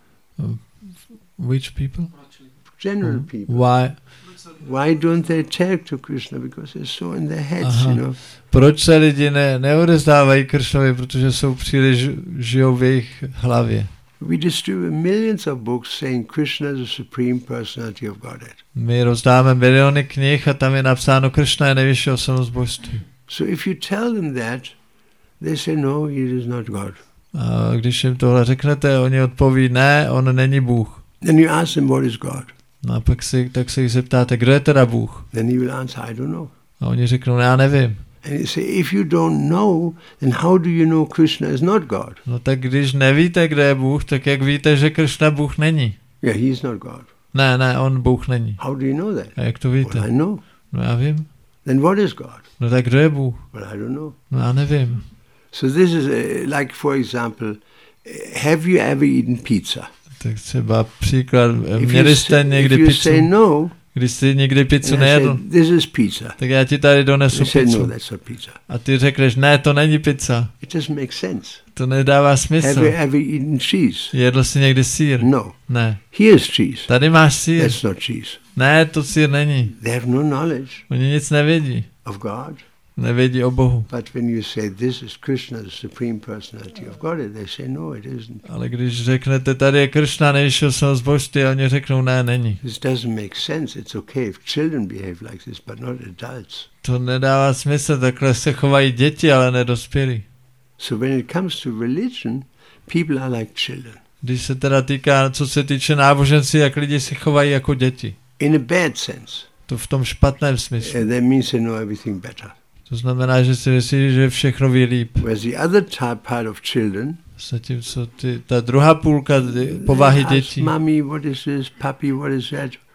Which people? General Mhm. people. Why? Why don't they take to Krishna? Because they're so in their heads, Aha. you know. Proč se lidi ne, neodezdávají Kršnovi, protože jsou příliš, žijou v jejich hlavě. We distribute millions of books saying Krishna is the supreme personality of Godhead. My rozdáme miliony knih a tam je napsáno Kršna je nejvyšší osobnost božství. So if you tell them that, they say, no, he is not God. A když jim tohle řeknete, oni odpoví, ne, on není Bůh. Then you ask them, what is God? No a pak si, tak se jich zeptáte, kdo je teda Bůh? Then he will answer, I don't know. A oni řeknou, já nevím. And you say, if you don't know, then how do you know Krishna is not God? No tak když nevíte, kde je Bůh, tak jak víte, že Kršna Bůh není? Yeah, he is not God. Ne, ne, on Bůh není. How do you know that? A jak to Well, I víte? know. No já vím. Then what is God? No tak kdo je Bůh? Well, I don't know. No já nevím. So this is a, like, for example, uh, have you ever eaten pizza? Tak třeba příklad, If you, měli jste say, if někdy you pizzu? say no, Když jsi někdy pizzu and I nejedl, say, this is pizza. tak já ti tady donesu You say, no, pizzu. that's not pizza. A ty řekneš, ne, to není pizza. It doesn't make sense. To nedává Have smysl. you ever eaten cheese? Jedl jsi někdy sýr? No. Ne. Here's cheese. Tady máš sýr. That's not cheese. Ne, to sýr není. They have no knowledge Oni nic nevědí. of God. Nevědí o Bohu. But when you say this is Krishna, the supreme personality of God, they say no, it isn't. Ale když řeknete, tady je Kršna, nejvyšší osobnost božství, a oni řeknou, ne, není. This doesn't make sense. It's okay if children behave like this, but not adults. To nedává smysl, takhle se chovají děti, ale nedospělí. So when it comes to religion, people are like children. Když se teda týká, co se týče náboženství, jak lidi se chovají jako děti. In a bad sense. To v tom špatném smyslu. Uh, that means they know everything better. To znamená, že si myslí, že všechno ví líp. Whereas the other type, part of children, Zatímco ty, ta druhá půlka ty, povahy they ask dětí, mommy, what is this? Papi, what is that?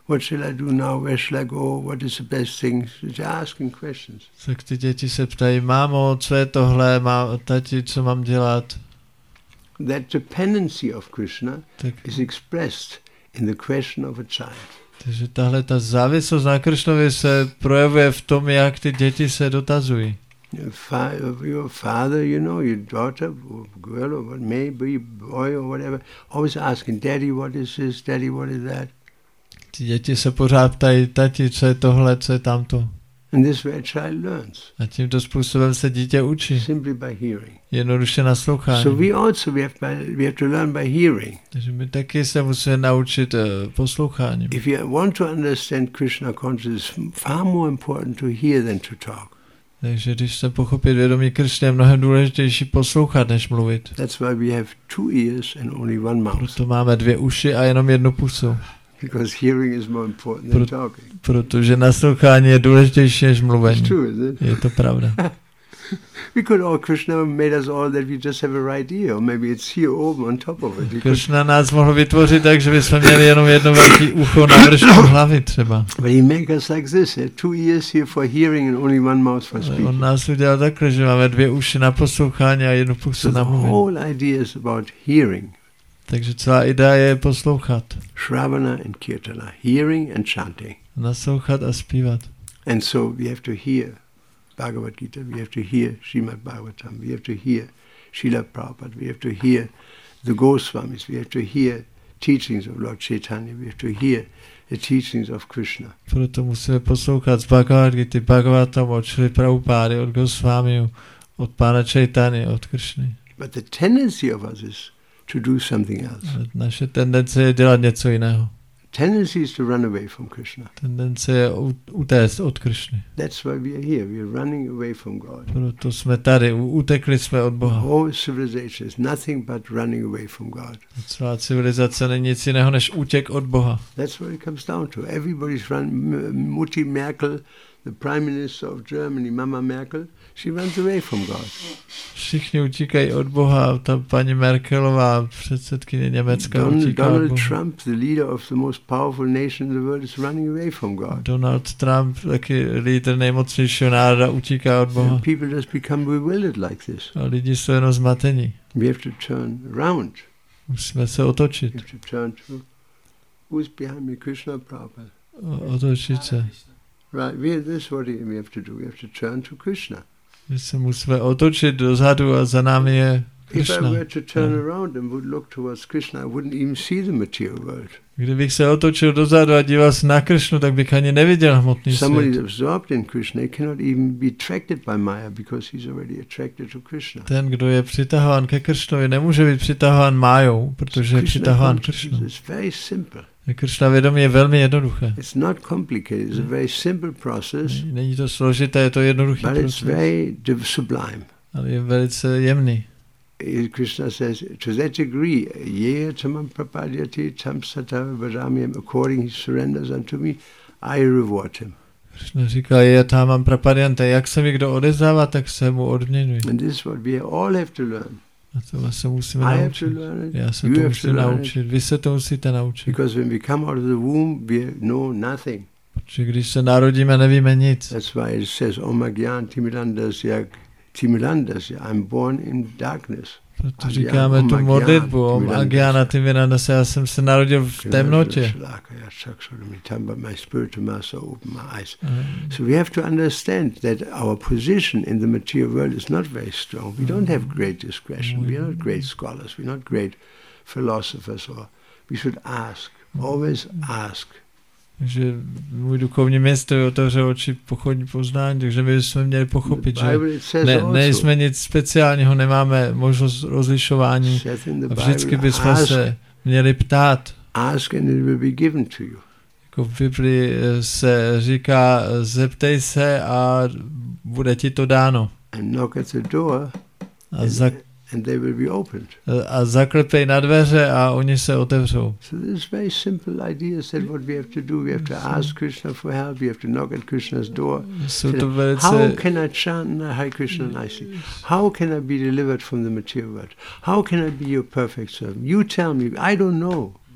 what shall I do now? Where shall I go? What is the best thing? They're asking questions. Tak ty děti se ptají, mámo, co je tohle, má, tati, co mám dělat? That dependency of Krishna Tak, is expressed in the question of a child. takže tahle ta závislost na Kršnovi se projevuje v tom, jak ty děti se dotazují. Your, fa- your father, you know, your daughter, or girl, or what may be, boy, or whatever, always asking, Daddy, what is this? Daddy, what is that? Ty děti se pořád ptají, tati, co je tohle, co je tamto. And this way a child learns, A tímto způsobem se dítě učí. simply by hearing. Jednoduše naslouchání. So we also we have, by, we have to learn by hearing. Takže my taky se musíme naučit uh, posloucháním. If you want to understand Krishna consciousness, it's far more important to hear than to talk. Takže když se pochopit vědomí Kršny, je mnohem důležitější poslouchat, než mluvit. That's why we have two ears and only one mouth. Proto máme dvě uši a jenom jednu pusu. Because hearing is more important than talking. Protože naslouchání je důležitější než It's mluvení. true, isn't it? Je to pravda. We could all, Krishna made us all that we just have a right ear, or maybe it's here over on top of it. Because, Kršna nás mohl vytvořit tak, že bychom měli jenom jedno velké ucho na vršku hlavy třeba. but he make us like this, eh? Two ears here for hearing and only one mouth for Ale on speaking. nás udělal takhle, že máme dvě uši na poslouchání a jednu pusu So na the mluvení. whole idea is about hearing, Takže celá idea je poslouchat. Shravana and Kirtana, hearing and chanting. Naslouchat a zpívat. And so we have to hear Bhagavad Gita, we have to hear Srimad Bhagavatam, we have to hear Srila Prabhupada, we have to hear the Goswamis, we have to hear teachings of Lord Chaitanya, we have to hear the teachings of Krishna. Proto musíme poslouchat z Bhagavad Gita, Bhagavatam, od Šrily Prabhupády, od Gosvámiů, od Pána Chaitanya, od Kršny. But the tendency of us is to do something else. Ale naše tendence je dělat něco jiného. Tendency is to run away from Krishna. Tendence je u- utéct od Kršny. That's why we are here. We are running away from God. Proto jsme tady, u- utekli jsme od The Boha. whole civilization is nothing but running away from God. Celá civilizace není nic jiného než útěk od Boha. That's what it comes down to. Everybody's run. M- Mutti Merkel, the Prime Minister of Germany, Mama Merkel, she runs away from God. Všichni utíkají od Boha. Ta paní Merkelová, předsedkyně Německa, Donald, utíká od Donald Boha. Trump, the leader of the most powerful nation in the world, is running away from God. Donald Trump, taky lídr nejmocnějšího národa, utíká od Boha. And people just become bewildered like this. A lidi jsou jenom zmatení. We have to turn around. Musíme se otočit. We have to turn to who's behind me, Krishna Prabhupada. O- otočit se. Right, we, this is what we have to do. We have to turn to Krishna. My se musíme otočit dozadu a za námi je If I Krishna. were to turn Yeah. around and would look towards Krishna, I wouldn't even see the material world. Kdybych se otočil dozadu a díval se na Kršnu, tak bych ani neviděl hmotný Somebody svět. who's absorbed in Krishna he cannot even be attracted by Maya because he's already attracted to Krishna. Ten, kdo je přitahován ke Kršnovi, nemůže být přitahován májou, protože je Krishna přitahován consciousness Kršnou. is very simple. Kršna vědomí je velmi jednoduché. It's not complicated. It's a very simple process, Není to složité, je to jednoduchý but it's proces, very div- sublime. ale je velice jemný. Eh, Krishna says, to that degree, ye tamam prapadyati tam sata vajamyam, according he surrenders unto me, I reward him. Kršna říká, je tam mám prapadyante, jak se mi kdo odezdává, tak se mu odměňuji. And this is what we all have to learn. A to se musíme I have to naučit. learn it. Já se You to have to musím learn it. naučit, vy se to musíte naučit. Because when we come out of the womb, we know nothing. Protože když se narodíme, nevíme nic. That's why it says, Om Agyan Timilandasya Timilandasya, I'm born in darkness. Proto Agyan, říkáme Om tu Agyan modlitbu, Om Timilandasya. Agyana Timirandasya, já jsem se narodil v temnotě. But my spiritual master opened my eyes. Mm. So we have to understand that our position in the material world is not very strong. We don't have great discretion. We are not great scholars. We're not great philosophers. Or we should ask, always ask. Takže můj duchovní mistr otevřel oči pochodní poznání, takže my jsme měli pochopit, The že Bible it says ne, also, nejsme nic speciálního, nemáme možnost rozlišování says in the a vždycky Bible, bychom ask, se měli ptát. ask and it will be given to you. Jako v Biblii se říká, zeptej se a bude ti to dáno. And knock at the door A, za, and they will be opened. a zaklepej na dveře a oni se otevřou. So this very simple idea is that what we have to do, we have to ask Krishna for help, we have to knock at Krishna's door. Jsou to How velice... can I chant Hare Krishna nicely? How can I be delivered from the material world? How can I be your perfect servant? You tell me, I don't know.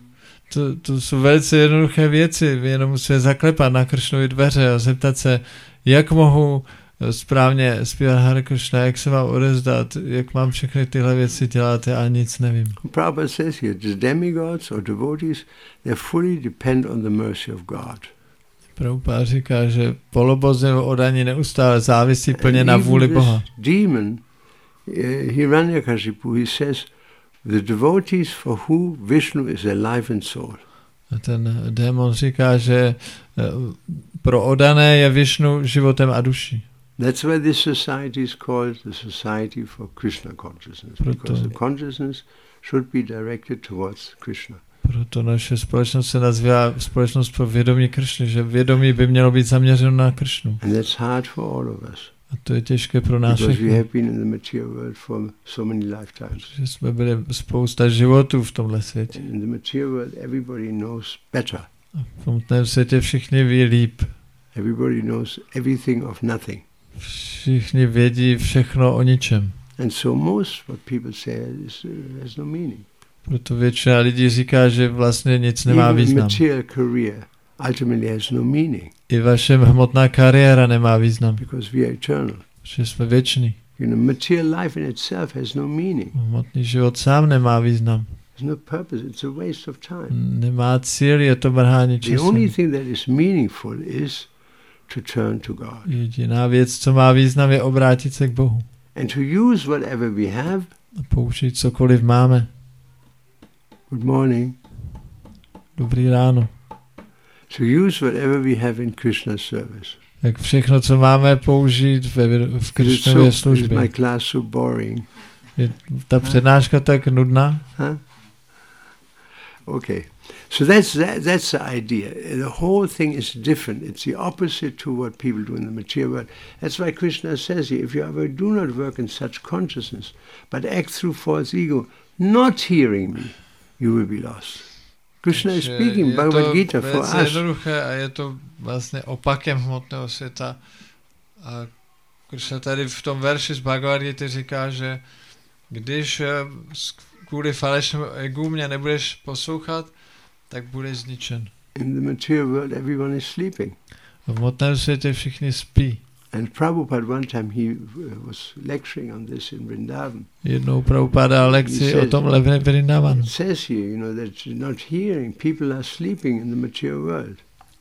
To, to jsou velice jednoduché věci. Vy jenom musíte zaklepat na Kršnovi dveře a zeptat se, jak mohu správně zpívat Hare Krishna, jak se mám odezdat, jak mám všechny tyhle věci dělat, já nic nevím. Prabhupada says here, the demigods or devotees, they fully depend on the mercy of God. Prabhupada říká, že polobozy oddaní neustále závisí plně na vůli Boha. Demon, uh, Hiranyakashipu, he says, the devotees for who Vishnu is alive and soul. A ten démon říká, že uh, pro oddané je Vishnu životem a duší. That's why this society is called the Society for Krishna Consciousness, Proto, because the consciousness should be directed towards Krishna. Proto naše společnost se nazývá společnost pro vědomí Kršny, že vědomí by mělo být zaměřeno na Kršnu. And that's hard for all of us. A to je těžké pro nás všechny. Because we have všechny. been in the material world for so many lifetimes. Že jsme byli spousta životů v tomhle světě. In the material world everybody knows better. A v tomhle světě všichni ví líp. Everybody knows everything of nothing. Všichni vědí všechno o ničem. And so most what people say is, uh, has no meaning. Proto většina lidí říká, že vlastně nic nemá význam. Material career ultimately has no meaning. I vaše hmotná kariéra nemá význam. Because we are eternal. Že jsme věční. You know, material life in itself has no meaning. Hmotný život sám nemá význam. There's no purpose. It's a waste of time. Nemá cíl, je to mrhání času. The only thing that is meaningful is to turn to God. Jediná věc, co má význam, je obrátit se k Bohu. And to use whatever we have. A použít cokoliv máme. Good morning. Dobrý ráno. To use whatever we have in Krishna's service. Tak všechno, co máme, použít ve, v Kršnově službě. Is my class so boring? Je ta přednáška tak nudná? Huh? Okay. So that's that, that's the idea. The whole thing is different. It's the opposite to what people do in the material world. That's why Krishna says here, if you ever do not work in such consciousness, but act through false ego, not hearing me, you will be lost. Krishna is speaking Bhagavad Gita for us. Je to jednoduché a je to vlastně opakem hmotného světa. A Krishna tady v tom verši z Bhagavad Gita říká, že když kvůli falešnému egu mě nebudeš poslouchat, tak budeš zničen. In the material world everyone is sleeping. V hmotném světě všichni spí. And Prabhupada one time he was lecturing on this in Vrindavan. Jednou Prabhupada dal lekci o tomhle v Vrindavanu. It says here, you know, that you're not hearing, people are sleeping in the material world.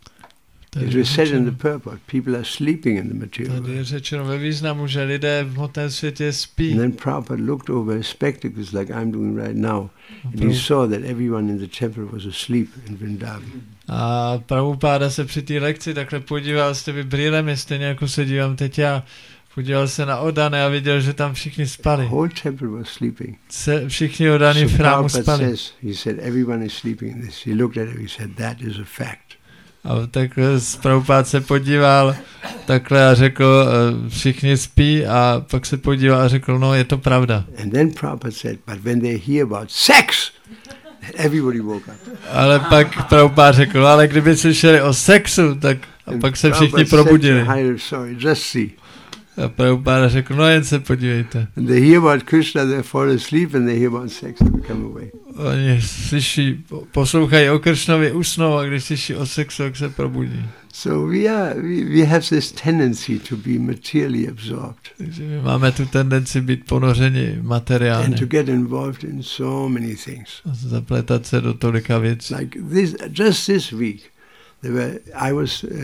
It was said in the purport, people are sleeping in the material world. Tady je řečeno ve významu, že lidé v hmotném světě spí. And then Prabhupada looked over his spectacles like I'm doing right now, and he saw that everyone in the temple was asleep in Vrindavan. A Prabhupada se při té lekci takhle podíval s těmi brýlemi, stejně jako se dívám teď já. Podíval se na oddané a viděl, že tam všichni spali. The whole temple was sleeping. Se, všichni oddaní v chrámu spali. Says, he said, everyone is sleeping in this. He looked at it, he said, that is a fact. A takhle Prabhupada se podíval takhle a řekl, uh, všichni spí, a pak se podíval a řekl, no je to pravda. And then Prabhupada said, but when they hear about sex, everybody woke up. Ale pak Prabhupada řekl, ale kdyby slyšeli o sexu, tak a pak se všichni probudili. Sorry, just see. A Prabhupada řekl, no jen se podívejte. And they hear about Krishna, they fall asleep, and they hear about sex, they become awake. Oni slyší, poslouchají o Kršnovi, usnou, a když slyší o sexu, tak se probudí. So we are, we, we have this tendency to be materially absorbed. Takže my máme tu tendenci být ponořeni materiálně. And to get involved in so many things. A zapletat se do tolika věcí. Like this, just this week, there were, I was uh,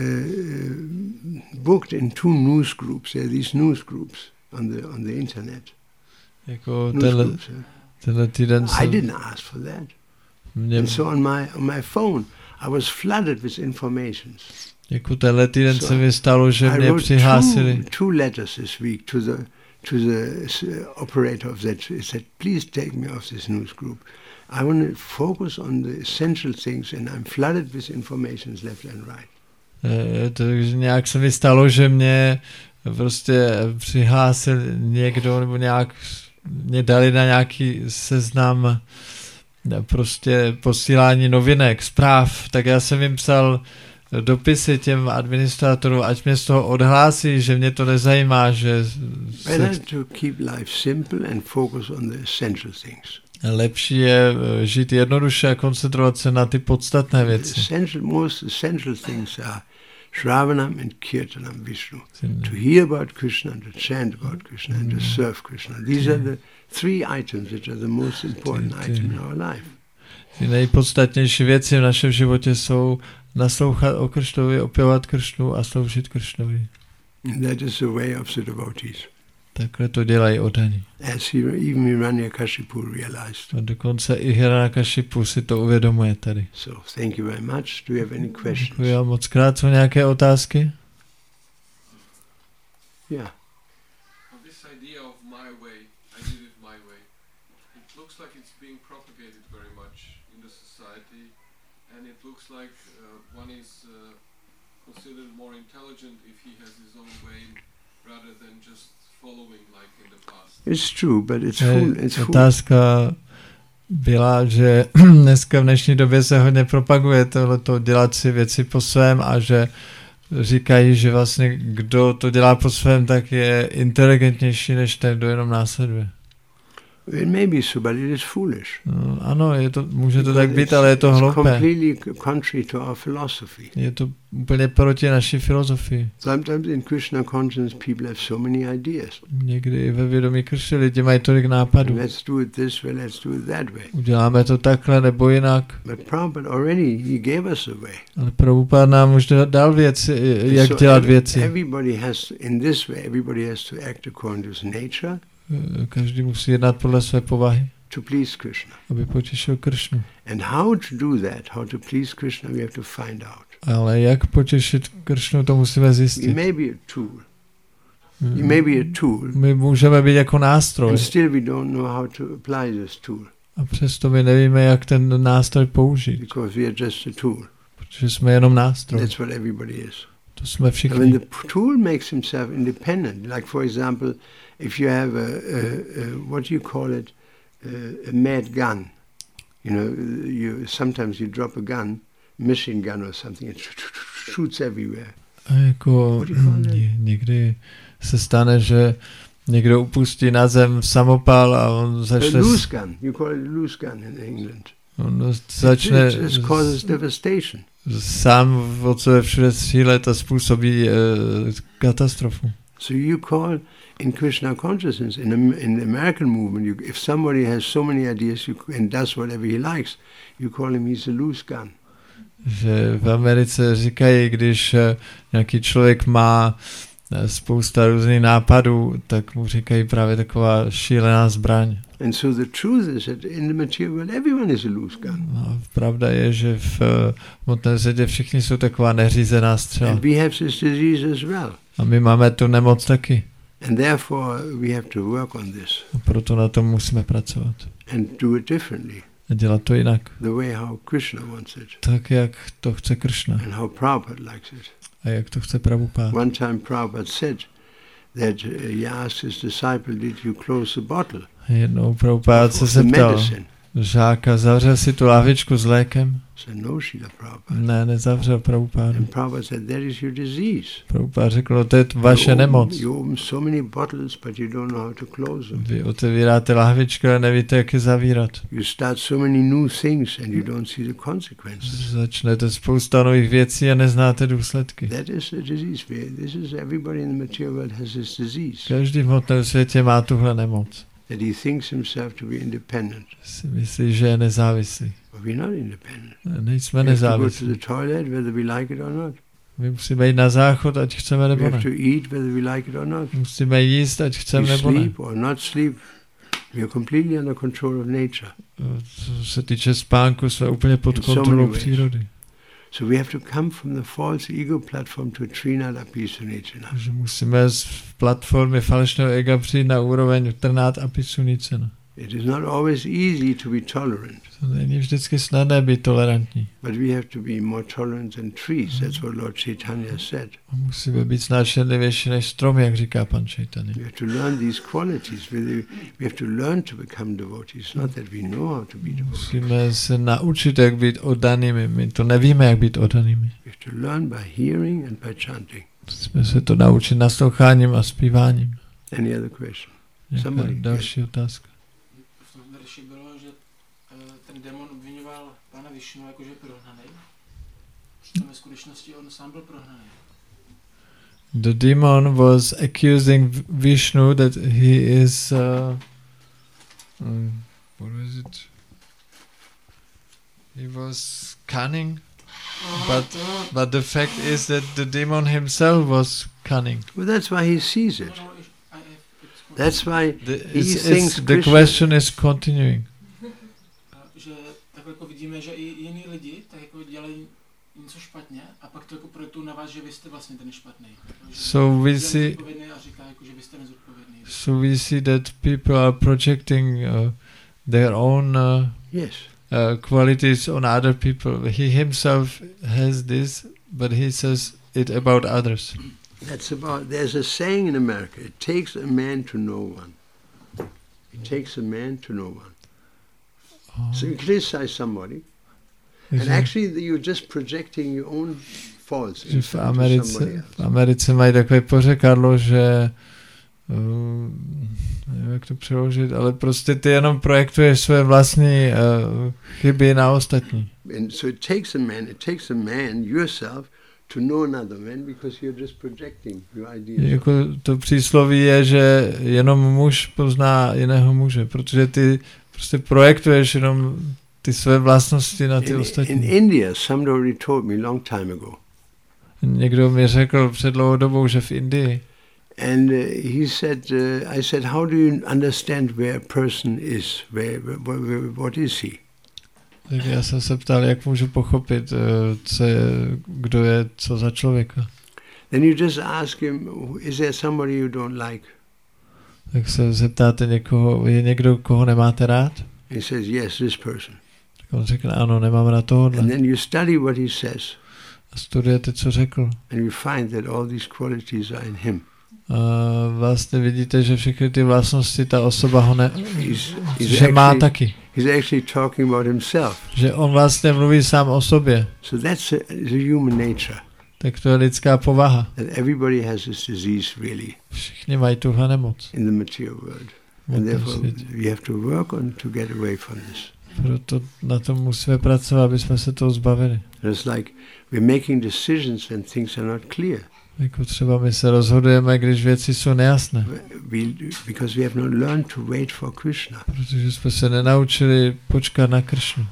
booked in two news groups. There are these news groups on the on the internet. Jako tenhle, tenhle týden I didn't ask for that. Mě, and so on my on my phone, I was flooded with informations. Jako tenhle týden so se mi stalo, že mě přihlásili. Two, two letters this week to the to the operator of that. He said, please take me off this news group. I want to focus on the essential things, and I'm flooded with informations left and right. E, takže nějak se mi stalo, že mě prostě přihlásil někdo, nebo nějak mě dali na nějaký seznam prostě posílání novinek, zpráv, tak já jsem jim psal dopisy těm administrátorům, ať mě z toho odhlásí, že mě to nezajímá, že... Better to keep life simple and focus on the essential things. Lepší je žít jednoduše a koncentrovat se na ty podstatné věci. Essential, most essential things are Shravanam and Kirtanam Vishnu. To hear about Krishna, to chant about Krishna, and to serve Krishna. These are the three items which are the most important items in our life. Ty nejpodstatnější věci v našem životě jsou naslouchat o Kršnovi, opěvovat Kršnu a sloužit Kršnovi. That is the way of the devotees. Takhle to dělají odaní. As he, even Hiranyakashipu realized. A dokonce i Hiranyakashipu si to uvědomuje tady. So, thank you very much. Do you have any questions? Děkuji vám moc krát. Jsou nějaké otázky? Yeah. This idea of my way, I did it my way. It looks like it's being propagated very much in the society, and it looks like uh, one is uh, considered more intelligent if he has his own way rather than just following like in the past. It's true, but it's full. It's full. Otázka byla, že dneska v dnešní době se hodně propaguje tohleto dělat si věci po svém a že říkají, že vlastně kdo to dělá po svém, tak je inteligentnější než ten, kdo jenom následuje. It may be so, but it is foolish. No, ano, je to, může to tak být, ale je to hloupé. Completely contrary to our philosophy. Je to úplně proti naší filozofii. Sometimes in Krishna consciousness people have so many ideas. Někdy ve vědomí Kršny lidi mají tolik nápadů. Let's do it this way, let's do it that way. Uděláme to takhle nebo jinak. But Prabhupada already he gave us a way. Ale Prabhupada nám už dal věci, jak so dělat every, věci. Everybody has in this way. Everybody has to act according to his nature. Každý musí jednat podle své povahy, to please Krishna. Aby potěšil Kršnu. And how to do that, how to please Krishna, we have to find out. Ale jak potěšit Kršnu, to musíme zjistit. We may be a tool. We may be a tool. My můžeme být jako nástroj. And still we don't know how to apply this tool. A přesto my nevíme, jak ten nástroj použít. Because we are just a tool. Protože jsme jenom nástroj. That's what everybody is. To jsme všichni. And when the tool makes himself independent, like for example, if you have a, a, a what do you call it, a, a mad gun, you know, you sometimes you drop a gun, machine gun or something, it shoots everywhere. A jako někdy se stane, že někdo upustí na zem samopal a on začne... A loose gun, you call it a loose gun in England. On začne... It, it causes devastation. Sám od sebe všude střílet a způsobí uh, katastrofu. So you call in Krishna consciousness, in, a, in the American movement, you, if somebody has so many ideas you, and does whatever he likes, you call him he's a loose gun. Že v Americe říkají, když uh, nějaký člověk má uh, spousta různých nápadů, tak mu říkají právě taková šílená zbraň. And so the truth is that in the material world everyone is a loose gun. No, pravda je, že v hmotném světě všichni jsou taková neřízená střela. And we have this disease as well. A my máme tu nemoc taky. And therefore we have to work on this. A proto na tom musíme pracovat. And do it differently. A dělat to jinak. The way how Krishna wants it. Tak, jak to chce Kršna. And how Prabhupada likes it. A jak to chce Prabhupada. One time Prabhupada said that he asked his disciple, did you close the bottle? Jednou Prabhupada se zeptal žáka, zavřel si tu lahvičku s lékem? Said, no, Srila Prabhupada. Ne, nezavřel Prabhupada. And Prabhupada said, that is your disease. Prabhupada řekl, no, to je vaše you nemoc. Open, you open so many bottles, but you don't know how to close them. Vy otevíráte lahvičku, ale nevíte, jak je zavírat. You start so many new things and you don't see the consequences. Začnete spousta nových věcí a neznáte důsledky. That is the disease. This is everybody in the material world has this disease. Každý v hmotném světě má tuhle nemoc. That he thinks himself to be independent. Si myslí, že je nezávislý. But we're not independent. Nejsme nezávislí. We have to go to the toilet whether we like it or not. My musíme jít na záchod, ať chceme nebo ne. We have to eat whether we like it or not. Musíme jíst, ať chceme nebo ne. Sleep or not sleep. We are completely under control of nature. Co se týče spánku, jsme úplně pod kontrolou přírody. So we have to come from the false ego platform to Trinada Pisunitana. Takže musíme z platformy falešného ega přijít na úroveň Trnát a Pisunicana. It is not always easy to be tolerant. To není vždycky snadné být tolerantní. But we have to be more tolerant than trees. That's what Lord Chaitanya said. Musíme být snášenlivější než stromy, jak říká pan Chaitanya. We have to learn these qualities. We have to learn to become devotees. Not that we know how to be devotees. Musíme se naučit, jak být oddanými. My to nevíme, jak být oddanými. We have to learn by hearing and by chanting. Musíme se to naučit nasloucháním a zpíváním. Any other question? Nějaká další otázka? V tom verši bylo, že Višnu jakože prohnaný. Přitom ve skutečnosti on sám byl prohnaný. The demon was accusing Vishnu that he is uh, um, what was it? He was cunning, but but the fact is that the demon himself was cunning. Well, that's why he sees it. That's why The, he it's, thinks it's, the Krishna- question is continuing. Že tak jako vidíme, že i jiní lidi tak jako dělají něco špatně a pak to jako projektují na vás, že vy jste vlastně ten špatný. So we see A říká jako, že vy jste nezodpovědný. so we see that people are projecting uh, their own uh, yes. uh, qualities on other people. He himself has this, but he says it about others. That's about. There's a saying in America: "It takes a man to know one." It takes a man to know one. Oh. So you criticize somebody, and actually you're just projecting your own faults Že v into Americe, somebody v else. Americe mají takové pořekadlo, že uh, nevím, jak to přeložit, ale prostě ty jenom projektuješ své vlastní uh, chyby na ostatní. And so it takes a man. It takes a man yourself to know another man because you're just projecting your ideas. Jako to přísloví je, že jenom muž pozná jiného muže, protože ty prostě projektuješ jenom ty své vlastnosti na ty In, ostatní. in India, somebody already told me long time ago. Někdo mi řekl před dlouhou dobou, že v Indii. And uh, he said, uh, I said, how do you understand where a person is? Where, where, where, what is he? Tak já jsem se ptal, jak můžu pochopit, uh, co je, kdo je, co za člověka. Then you just ask him, is there somebody you don't like? Tak se zeptáte někoho, je někdo, koho nemáte rád? He says, yes, this person. Tak on řekne, ano, nemám rád tohohle. And then you study what he says. A studujete, co řekl. And you find that all these qualities are in him. A vlastně vidíte, že všechny ty vlastnosti ta osoba ho ne, He's, he's že má actually, taky. he's actually talking about himself. Že on vlastně mluví sám o sobě. So that's a, the human nature. Tak to je lidská povaha. That everybody has this disease really Všichni mají tuhle nemoc. in the material world. And therefore we have to work on to get away from this. Proto na tom musíme pracovat, aby jsme se toho zbavili. And it's like we're making decisions when things are not clear. Jako třeba my se rozhodujeme, když věci jsou nejasné. We, because we have not learned to wait for Krishna. Protože jsme se nenaučili počkat na Kršnu.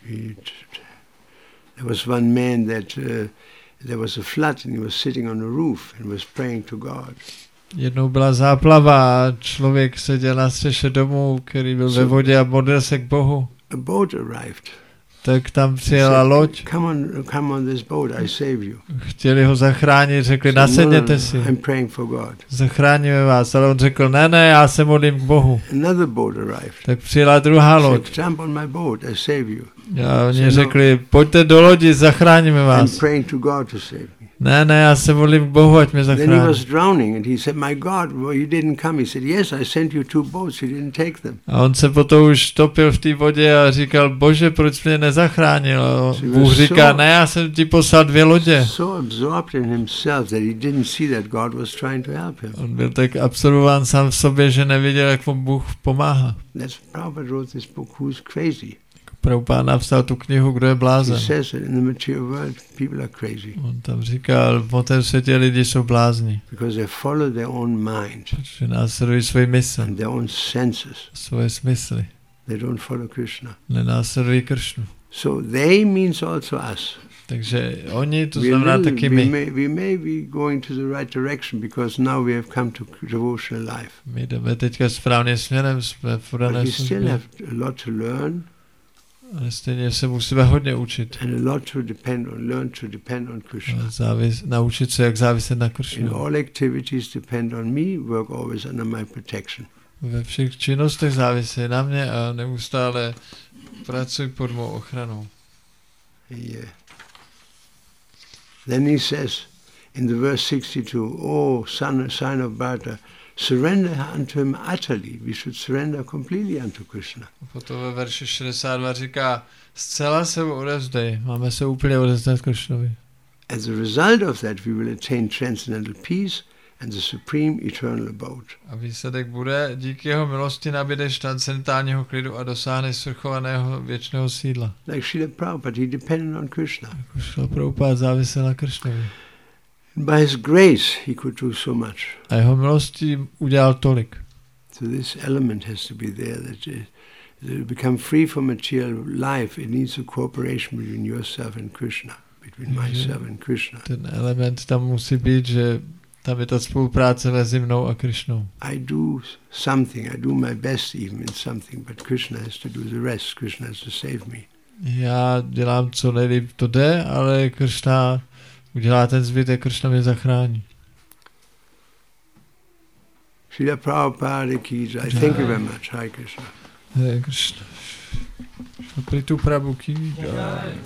There was one man that uh, there was a flood and he was sitting on the roof and was praying to God. Jednou byla záplava a člověk seděl na střeše domu, který byl ve vodě a modlil se k Bohu. A boat arrived. Tak tam přijela loď. Come on, come on this boat, I save you. Chtěli ho zachránit, řekli, So, no, nasedněte no, si. no, I'm praying for God. Zachráníme vás, ale on řekl, ne, ne, já se modlím k Bohu. Another boat arrived. Tak přijela druhá Said, loď. jump on my boat, I save you. A oni řekli, pojďte do lodi, zachráníme I'm vás. praying to God to save me. Ne, ne, já se modlím k Bohu, ať mě Then he zachrání. was drowning and he said, my God, well, you didn't come. He said, yes, I sent you two boats, you didn't take them. A on se potom už topil v té vodě a říkal, Bože, proč mě nezachránil? A Bůh říká, ne, já jsem ti poslal dvě lodě. So absorbed in himself that he didn't see that God was trying to help him. On byl tak absorbován sám v sobě, že neviděl, jak mu Bůh pomáhá. That's Prabhupada wrote this book, Who's Crazy. Prabhupada napsal tu knihu, Kdo je He blázen. says that in the material world, people are crazy On tam říkal, v tom světě lidi jsou blázni, because they follow their own mind protože následují svůj mysl, and their own senses. svoje smysly. They don't follow Krishna. Nenásledují Kršnu. So they means also us. Takže oni, to We, znamená little, taky we, my. may, we may be going to the right direction because now we have come to devotional life. My jdeme teďka správným směrem, jsme v But dané we still službě. have a lot to learn Ale stejně se musíme hodně učit. and a lot to depend on, learn to depend on Krishna. Závis, naučit se, jak záviset na In Kršnu. all activities depend on me, work always under my protection. Ve všech činnostech závisí na mě a neustále pracuji pod mou ochranou. Yeah. Then he says in the verse sixty-two, oh, son, son of Bharata, surrender unto him utterly. We should surrender completely unto Krishna. Potom ve verši šedesát dva říká, zcela se mu odevzdej, máme se úplně odevzdat Kršnovi. As a result of that, we will attain transcendental peace and the supreme eternal abode. A výsledek bude, díky jeho milosti nabídeš transcendentálního klidu a dosáhneš svrchovaného věčného sídla. Like Srila Prabhupada, he depended on Krishna. Jako Srila Prabhupada závisel na Kršnovi. And by his grace, he could do so much. A jeho milostí udělal tolik. So this element has to be there, that it, to become free from material life, it needs a cooperation between yourself and Krishna, between myself and Krishna. Ten element tam musí být, že tam je ta spolupráce mezi mnou a Krishnou. I do something, I do my best even in something, but Krishna has to do the rest. Krishna has to save me. Já dělám, co nejlíp to jde, ale Krishna udělá ten zbytek, Krishna mě zachrání. Srila Prabhupada ki jai. Thank you very much. Hare Krishna. Hare Krishna. Shri Prabhu ki jai.